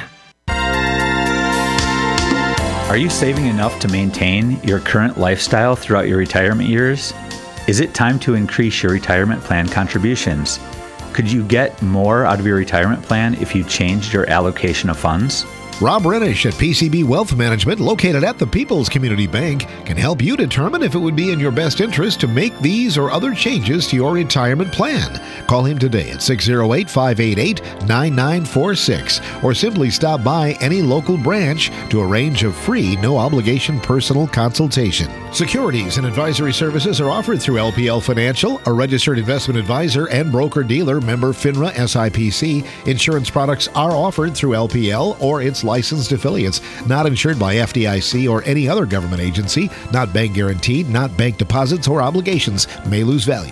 Are you saving enough to maintain your current lifestyle throughout your retirement years? Is it time to increase your retirement plan contributions? Could you get more out of your retirement plan if you changed your allocation of funds? Rob Renish at P C B Wealth Management, located at the People's Community Bank, can help you determine if it would be in your best interest to make these or other changes to your retirement plan. Call him today at six oh eight, five eight eight, nine nine four six or simply stop by any local branch to arrange a free, no-obligation personal consultation. Securities and advisory services are offered through L P L Financial, a registered investment advisor and broker-dealer, member FINRA S I P C. Insurance products are offered through L P L or its licensed affiliates, not insured by F D I C or any other government agency, not bank guaranteed, not bank deposits or obligations, may lose value.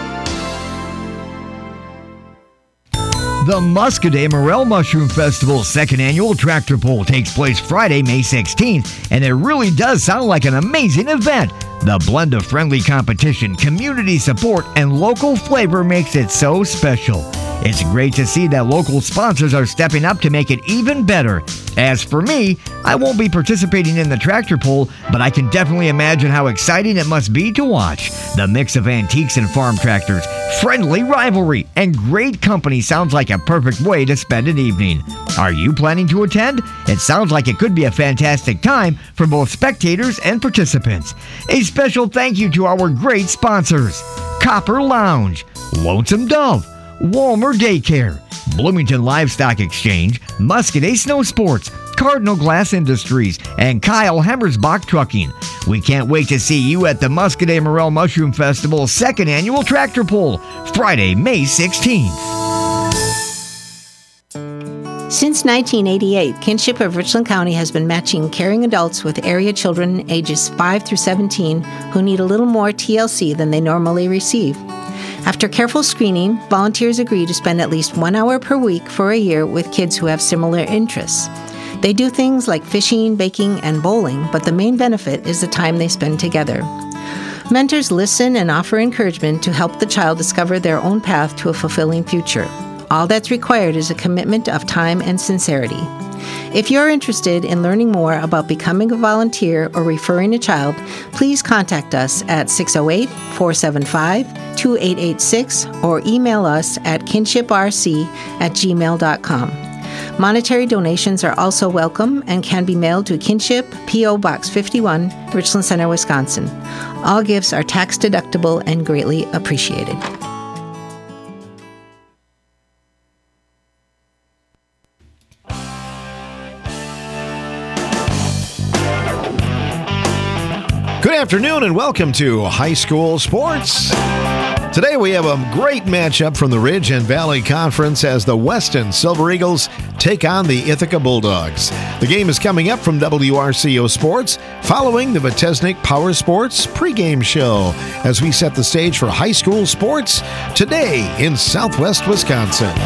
The Muscadet Morel Mushroom Festival's second annual tractor pull takes place Friday, May sixteenth, and it really does sound like an amazing event. The blend of friendly competition, community support, and local flavor makes it so special. It's great to see that local sponsors are stepping up to make it even better. As for me, I won't be participating in the tractor pull, but I can definitely imagine how exciting it must be to watch. The mix of antiques and farm tractors, friendly rivalry, and great company sounds like a perfect way to spend an evening. Are you planning to attend? It sounds like it could be a fantastic time for both spectators and participants. A special thank you to our great sponsors: Copper Lounge, Lonesome Dove, Walmer Daycare, Bloomington Livestock Exchange, Muscadet Snow Sports, Cardinal Glass Industries, and Kyle Hammersbach Trucking. We can't wait to see you at the Muscadet Morel Mushroom Festival's second annual tractor pull, Friday, May sixteenth. Since nineteen eighty-eight, Kinship of Richland County has been matching caring adults with area children ages five through seventeen who need a little more T L C than they normally receive. After careful screening, volunteers agree to spend at least one hour per week for a year with kids who have similar interests. They do things like fishing, baking, and bowling, but the main benefit is the time they spend together. Mentors listen and offer encouragement to help the child discover their own path to a fulfilling future. All that's required is a commitment of time and sincerity. If you're interested in learning more about becoming a volunteer or referring a child, please contact us at six oh eight, four seven five, two eight eight six or email us at kinshiprc at gmail dot com. Monetary donations are also welcome and can be mailed to Kinship, P O. Box fifty-one, Richland Center, Wisconsin. All gifts are tax deductible and greatly appreciated. Good afternoon and welcome to High School Sports. Today we have a great matchup from the Ridge and Valley Conference as the Weston Silver Eagles take on the Ithaca Bulldogs. The game is coming up from W R C O Sports following the Vitesnik Power Sports pregame show as we set the stage for high school sports today in Southwest Wisconsin.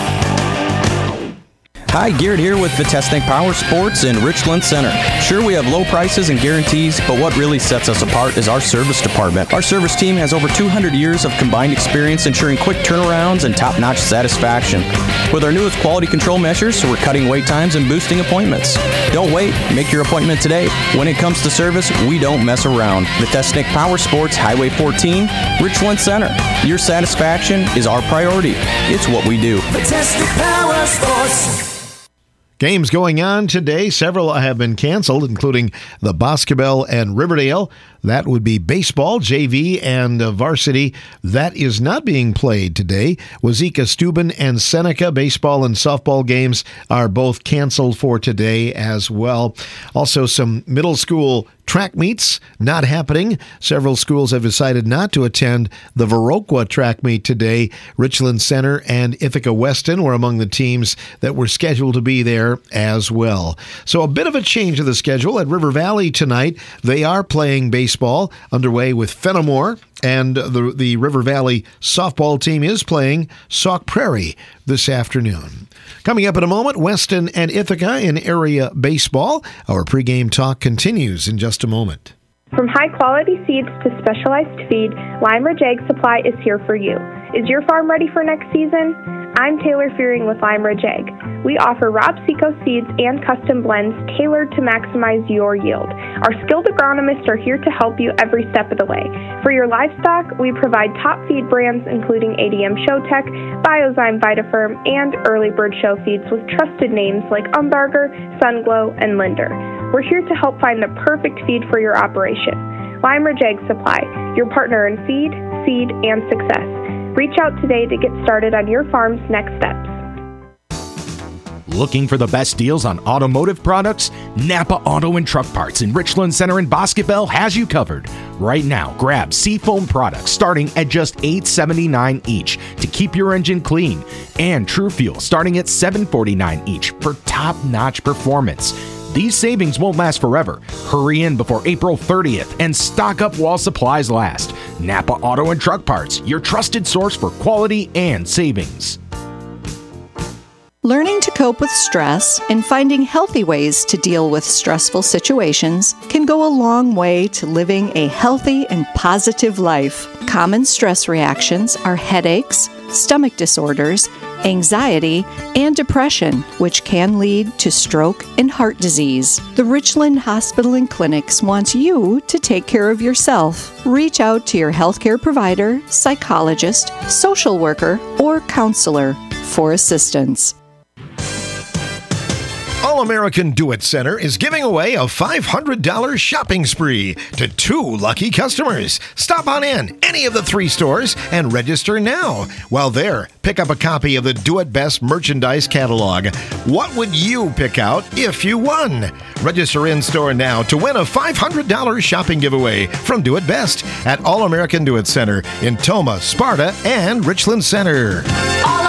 Hi, Garrett here with Vitesnik Power Sports in Richland Center. Sure, we have low prices and guarantees, but what really sets us apart is our service department. Our service team has over two hundred years of combined experience ensuring quick turnarounds and top-notch satisfaction. With our newest quality control measures, we're cutting wait times and boosting appointments. Don't wait, make your appointment today. When it comes to service, we don't mess around. Vitesnik Power Sports, Highway fourteen, Richland Center. Your satisfaction is our priority. It's what we do. Vitesnik Power Sports. Games going on today. Several have been canceled, including the Boscobel and Riverdale. That would be baseball, J V, and uh, varsity. That is not being played today. Wazeeka, Steuben, and Seneca baseball and softball games are both canceled for today as well. Also, some middle school track meets not happening. Several schools have decided not to attend the Viroqua track meet today. Richland Center and Ithaca Weston were among the teams that were scheduled to be there as well. So a bit of a change of the schedule at River Valley tonight. They are playing baseball underway with Fenimore, and the, the River Valley softball team is playing Sauk Prairie this afternoon. Coming up in a moment, Weston and Ithaca in area baseball. Our pregame talk continues in just a moment. From high-quality seeds to specialized feed, Lime Ridge Ag Supply is here for you. Is your farm ready for next season? I'm Taylor Fearing with Lime Ridge Ag. We offer Rob Seco seeds and custom blends tailored to maximize your yield. Our skilled agronomists are here to help you every step of the way. For your livestock, we provide top feed brands including A D M Showtech, Biozyme Vitafirm, and Early Bird Show feeds with trusted names like Umbarger, Sunglow, and Linder. We're here to help find the perfect feed for your operation. Lime Ridge Ag Supply, your partner in feed, seed, and success. Reach out today to get started on your farm's next steps. Looking for the best deals on automotive products? Napa Auto and Truck Parts in Richland Center and Boscobel has you covered. Right now, grab Seafoam products starting at just eight dollars and seventy-nine cents each to keep your engine clean, and True Fuel starting at seven dollars and forty-nine cents each for top-notch performance. These savings won't last forever. Hurry in before April thirtieth and stock up while supplies last. Napa Auto and Truck Parts, your trusted source for quality and savings. Learning to cope with stress and finding healthy ways to deal with stressful situations can go a long way to living a healthy and positive life. Common stress reactions are headaches, stomach disorders, anxiety, and depression, which can lead to stroke and heart disease. The Richland Hospital and Clinics wants you to take care of yourself. Reach out to your healthcare provider, psychologist, social worker, or counselor for assistance. All American Do It Center is giving away a five hundred dollars shopping spree to two lucky customers. Stop on in any of the three stores and register now. While there, pick up a copy of the Do It Best merchandise catalog. What would you pick out if you won? Register in store now to win a five hundred dollars shopping giveaway from Do It Best at All American Do It Center in Toma, Sparta, and Richland Center. All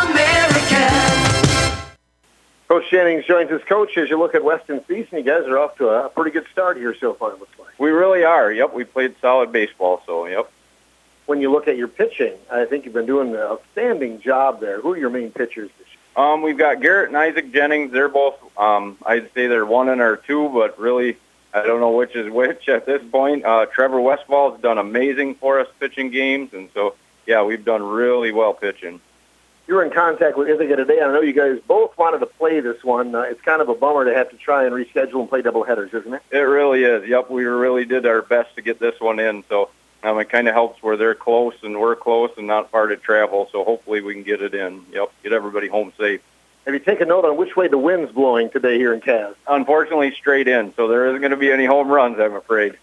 American. Coach Jennings joins us. Coach, as you look at Weston's season, you guys are off to a pretty good start here so far, it looks like. We really are. Yep, we played solid baseball, so yep. When you look at your pitching, I think you've been doing an outstanding job there. Who are your main pitchers this year? Um, we've got Garrett and Isaac Jennings. They're both, um, I'd say they're one and or two, but really I don't know which is which at this point. Uh, Trevor Westfall's done amazing for us pitching games, and so, yeah, we've done really well pitching. You were in contact with Ithaca today. I know you guys both wanted to play this one. Uh, it's kind of a bummer to have to try and reschedule and play doubleheaders, isn't it? It really is. Yep, we really did our best to get this one in, so um, it kind of helps where they're close and we're close and not far to travel, so hopefully we can get it in. Yep, get everybody home safe. Have you taken note on which way the wind's blowing today here in Cass? Unfortunately, straight in, so there isn't going to be any home runs, I'm afraid.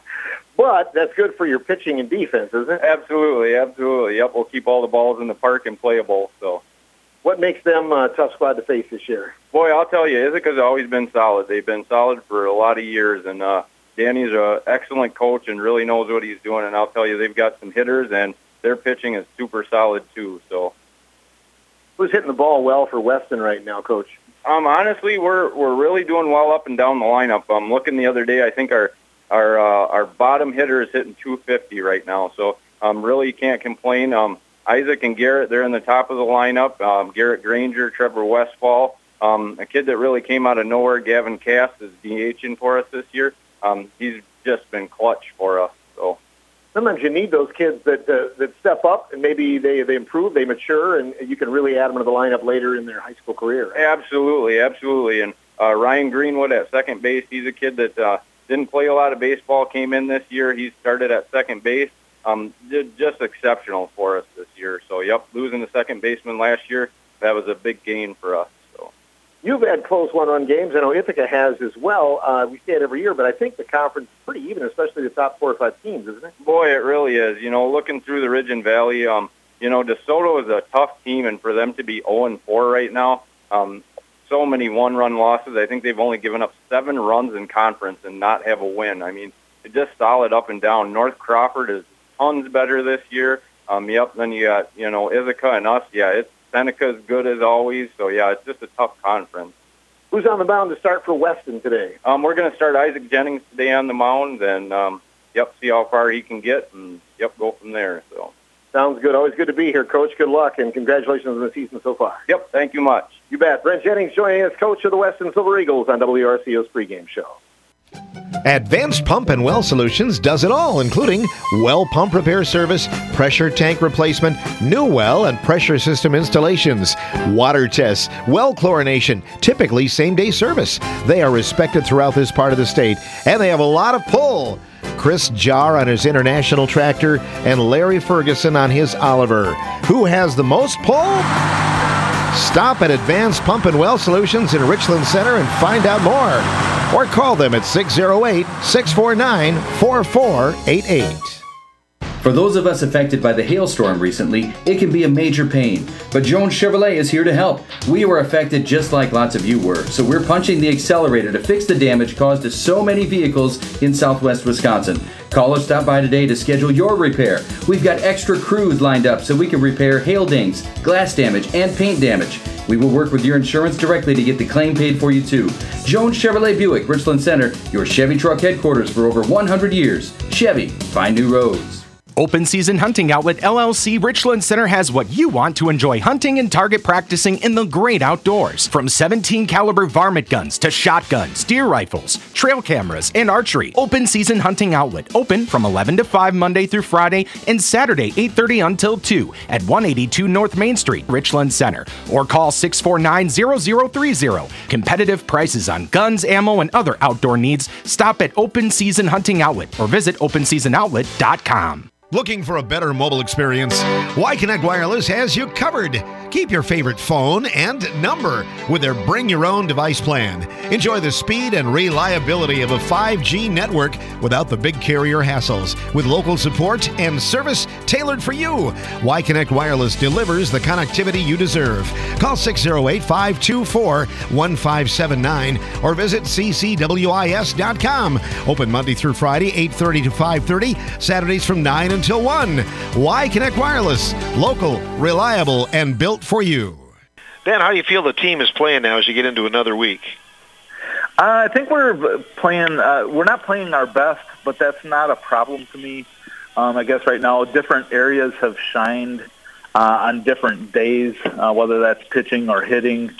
But that's good for your pitching and defense, isn't it? Absolutely, absolutely. Yep, we'll keep all the balls in the park and playable. So, what makes them a tough squad to face this year? Boy, I'll tell you, Ithaca's always been solid. They've been solid for a lot of years, and uh, Danny's an excellent coach and really knows what he's doing. And I'll tell you, they've got some hitters, and their pitching is super solid too. So, who's hitting the ball well for Weston right now, Coach? Um, honestly, we're we're really doing well up and down the lineup. I'm um, looking the other day. I think our Our uh, our bottom hitter is hitting two fifty right now, so um, really can't complain. Um, Isaac and Garrett, they're in the top of the lineup. Um, Garrett Granger, Trevor Westfall, um, a kid that really came out of nowhere, Gavin Cass, is DHing for us this year. Um, he's just been clutch for us. So sometimes you need those kids that uh, that step up and maybe they, they improve, they mature, and you can really add them to the lineup later in their high school career. Right? Absolutely, absolutely. And uh, Ryan Greenwood at second base, he's a kid that uh, didn't play a lot of baseball, came in this year. He started at second base. Um, did just exceptional for us this year. So, yep, losing the second baseman last year, that was a big gain for us. So, you've had close one-run games. I know Ithaca has as well. Uh, we say it every year, but I think the conference is pretty even, especially the top four or five teams, isn't it? Boy, it really is. You know, looking through the Ridge and Valley, um, you know, DeSoto is a tough team, and for them to be oh and four right now, um, so many one-run losses. I think they've only given up seven runs in conference and not have a win. I mean, it's just solid up and down. North Crawford is tons better this year. Um, yep, then you got, you know, Ithaca and us. Yeah, it's Seneca is good as always. So, yeah, it's just a tough conference. Who's on the mound to start for Weston today? Um, we're going to start Isaac Jennings today on the mound and, um, yep, see how far he can get and, yep, go from there. So. Sounds good. Always good to be here, Coach. Good luck, and congratulations on the season so far. Yep, thank you much. You bet. Brent Jennings joining us, coach of the Weston Silver Eagles on W R C O's pregame show. Advanced Pump and Well Solutions does it all, including well pump repair service, pressure tank replacement, new well and pressure system installations, water tests, well chlorination, typically same-day service. They are respected throughout this part of the state, and they have a lot of pull. Chris Jar on his International tractor and Larry Ferguson on his Oliver. Who has the most pull? Stop at Advanced Pump and Well Solutions in Richland Center and find out more. Or call them at six oh eight, six four nine, four four eight eight. For those of us affected by the hailstorm recently, it can be a major pain, but Jones Chevrolet is here to help. We were affected just like lots of you were, so we're punching the accelerator to fix the damage caused to so many vehicles in southwest Wisconsin. Call or stop by today to schedule your repair. We've got extra crews lined up so we can repair hail dings, glass damage, and paint damage. We will work with your insurance directly to get the claim paid for you too. Jones Chevrolet Buick, Richland Center, your Chevy truck headquarters for over one hundred years. Chevy, find new roads. Open Season Hunting Outlet L L C Richland Center has what you want to enjoy hunting and target practicing in the great outdoors. From seventeen caliber varmint guns to shotguns, deer rifles, trail cameras, and archery. Open Season Hunting Outlet, open from eleven to five Monday through Friday and Saturday eight thirty until two at one eighty-two North Main Street, Richland Center. Or call six four nine, zero zero three zero. Competitive prices on guns, ammo, and other outdoor needs. Stop at Open Season Hunting Outlet or visit open season outlet dot com. Looking for a better mobile experience? Y-Connect Wireless has you covered. Keep your favorite phone and number with their Bring Your Own Device plan. Enjoy the speed and reliability of a five G network without the big carrier hassles, with local support and service tailored for you. Y-Connect Wireless delivers the connectivity you deserve. Call six oh eight, five two four, one five seven nine or visit c c w i s dot com. Open Monday through Friday, eight thirty to five thirty, Saturdays from nine until one. Y-Connect Wireless, local, reliable, and built for you. Dan, how do you feel the team is playing now as you get into another week? Uh, I think we're playing, uh, we're not playing our best, but that's not a problem to me. Um, I guess right now different areas have shined uh, on different days, uh, whether that's pitching or hitting.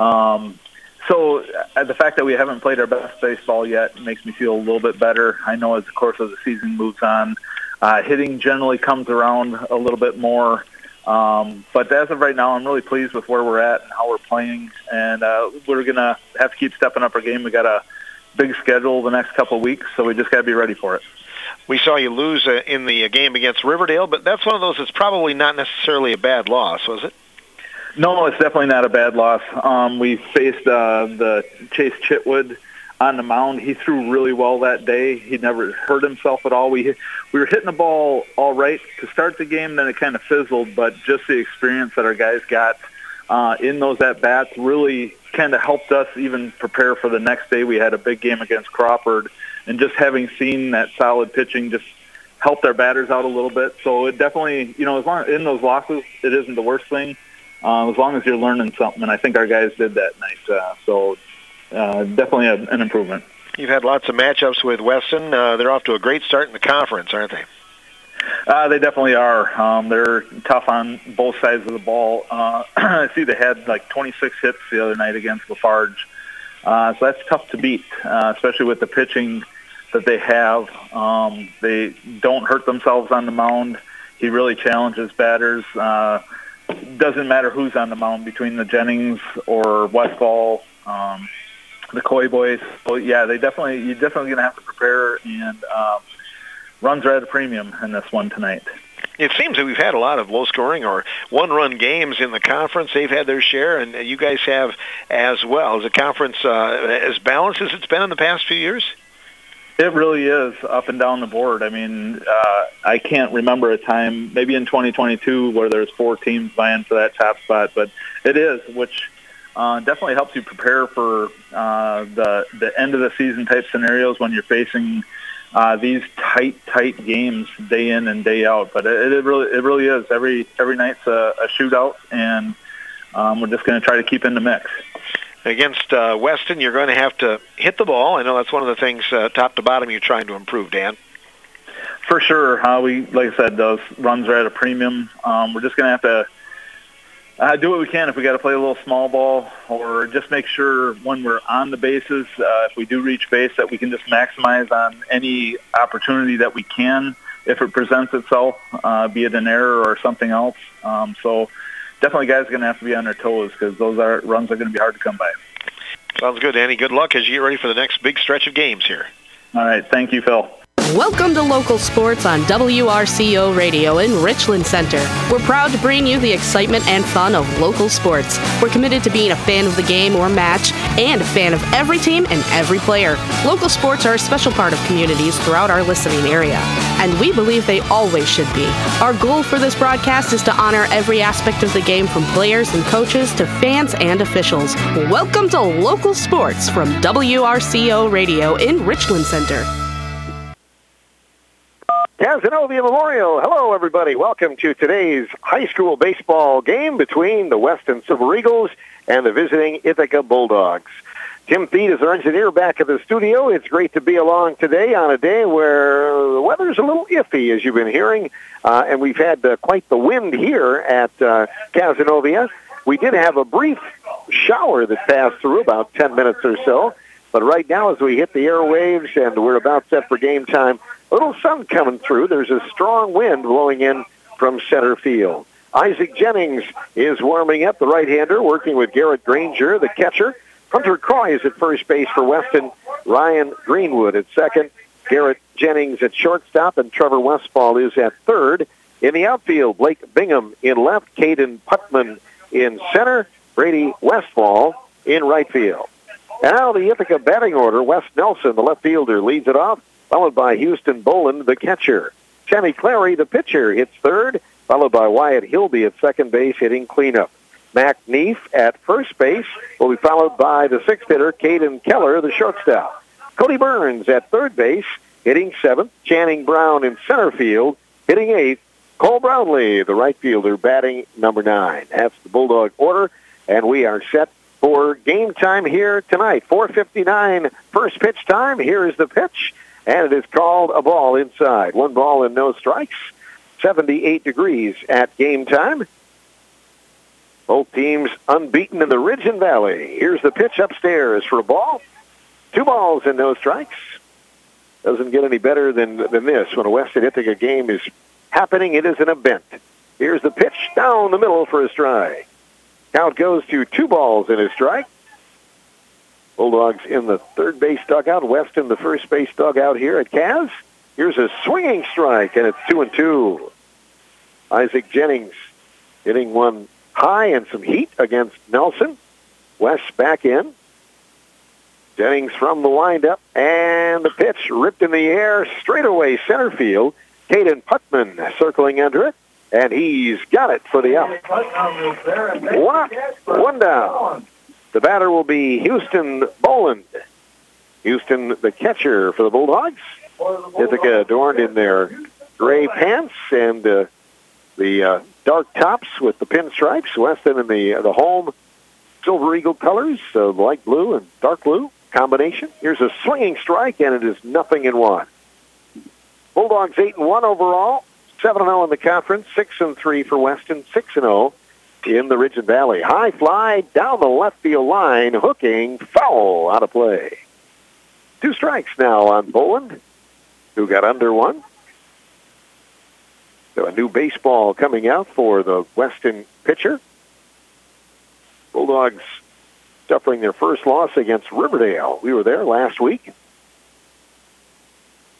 Um, so uh, the fact that we haven't played our best baseball yet makes me feel a little bit better. I know as the course of the season moves on, uh, hitting generally comes around a little bit more. Um, but as of right now, I'm really pleased with where we're at and how we're playing, and uh, we're going to have to keep stepping up our game. We got a big schedule the next couple of weeks, so we just got to be ready for it. We saw you lose uh, in the game against Riverdale, but that's one of those that's probably not necessarily a bad loss, was it? No, it's definitely not a bad loss. Um, we faced uh, the Chase Chitwood on the mound. He threw really well that day. He never hurt himself at all. We we were hitting the ball all right to start the game, then it kind of fizzled, but just the experience that our guys got uh, in those at-bats really kind of helped us even prepare for the next day. We had a big game against Crawford, and just having seen that solid pitching just helped our batters out a little bit. So it definitely, you know, as long in those losses, it isn't the worst thing, uh, as long as you're learning something, and I think our guys did that night. Uh, so uh, definitely a, an improvement. You've had lots of matchups with Weston. Uh, they're off to a great start in the conference, aren't they? Uh, they definitely are. Um, they're tough on both sides of the ball. Uh, I see they had like twenty-six hits the other night against Lafarge. Uh, so that's tough to beat, uh, especially with the pitching that they have. Um, they don't hurt themselves on the mound. He really challenges batters. Uh, doesn't matter who's on the mound between the Jennings or Westfall, um, the Coy boys. So yeah, they definitely you're definitely going to have to prepare, and um, runs are at a premium in this one tonight. It seems that we've had a lot of low-scoring or one-run games in the conference. They've had their share, and you guys have as well. Is the conference uh, as balanced as it's been in the past few years? It really is up and down the board. I mean, uh, I can't remember a time, maybe in twenty twenty-two, where there's four teams vying for that top spot, but it is, which uh, definitely helps you prepare for uh, the the end of the season type scenarios when you're facing uh, these tight, tight games day in and day out. But it, it really, it really is. Every every night's a, a shootout, and um, we're just going to try to keep in the mix. Against uh, Weston, you're going to have to hit the ball. I know that's one of the things, uh, top to bottom, you're trying to improve, Dan. For sure. Uh, we, like I said, those runs are at a premium. Um, we're just going to have to uh, do what we can if we got to play a little small ball, or just make sure when we're on the bases, uh, if we do reach base, that we can just maximize on any opportunity that we can if it presents itself, uh, be it an error or something else. Um, so definitely guys are going to have to be on their toes, because those are, runs are going to be hard to come by. Sounds good, Danny. Good luck as you get ready for the next big stretch of games here. All right. Thank you, Phil. Welcome to Local Sports on W R C O Radio in Richland Center. We're proud to bring you the excitement and fun of local sports. We're committed to being a fan of the game or match and a fan of every team and every player. Local sports are a special part of communities throughout our listening area, and we believe they always should be. Our goal for this broadcast is to honor every aspect of the game, from players and coaches to fans and officials. Welcome to Local Sports from W R C O Radio in Richland Center. Cazenovia Memorial. Hello, everybody. Welcome to today's high school baseball game between the Weston Silver Eagles and the visiting Ithaca Bulldogs. Tim Feed is our engineer back at the studio. It's great to be along today on a day where the weather's a little iffy, as you've been hearing, uh, and we've had uh, quite the wind here at uh, Cazenovia. We did have a brief shower that passed through, about ten minutes or so, but right now as we hit the airwaves and we're about set for game time, a little sun coming through. There's a strong wind blowing in from center field. Isaac Jennings is warming up, the right-hander, working with Garrett Granger, the catcher. Hunter Croy is at first base for Weston. Ryan Greenwood at second. Garrett Jennings at shortstop, and Trevor Westfall is at third. In the outfield, Blake Bingham in left, Caden Putman in center, Brady Westfall in right field. And now the Ithaca batting order. Wes Nelson, the left fielder, leads it off, followed by Houston Boland, the catcher. Sammy Clary, the pitcher, hits third, followed by Wyatt Hilby at second base, hitting cleanup. Mac Neef at first base will be followed by the sixth hitter, Caden Keller, the shortstop. Cody Burns at third base, hitting seventh. Channing Brown in center field, hitting eighth. Cole Brownlee, the right fielder, batting number nine. That's the Bulldog order, and we are set for game time here tonight. four fifty-nine first pitch time. Here is the pitch, and it is called a ball inside. One ball and no strikes. seventy-eight degrees at game time. Both teams unbeaten in the Ridge and Valley. Here's the pitch upstairs for a ball. Two balls and no strikes. Doesn't get any better than, than this. When a Weston Ithaca game is happening, it is an event. Here's the pitch down the middle for a strike. Count goes to two balls and a strike. Bulldogs in the third base dugout. Weston the first base dugout here at Caz. Here's a swinging strike, and it's two and two. Isaac Jennings hitting one high and some heat against Nelson. West back in. Jennings from the windup, and the pitch ripped in the air, straightaway center field. Caden Putman circling under it, and he's got it for the out. One up, one down. The batter will be Houston Boland. Houston, the catcher for the Bulldogs. Ithaca adorned in their gray pants and uh, the uh, dark tops with the pinstripes. Weston in the uh, the home Silver Eagle colors, uh, light blue and dark blue combination. Here's a swinging strike, and it is nothing in one. Bulldogs eight and one overall, seven and zero in the conference, six and three for Weston, six and zero in the Ridge and Valley. High fly down the left field line, hooking, foul, out of play. Two strikes now on Boland, who got under one. So a new baseball coming out for the Weston pitcher. Bulldogs suffering their first loss against Riverdale. We were there last week.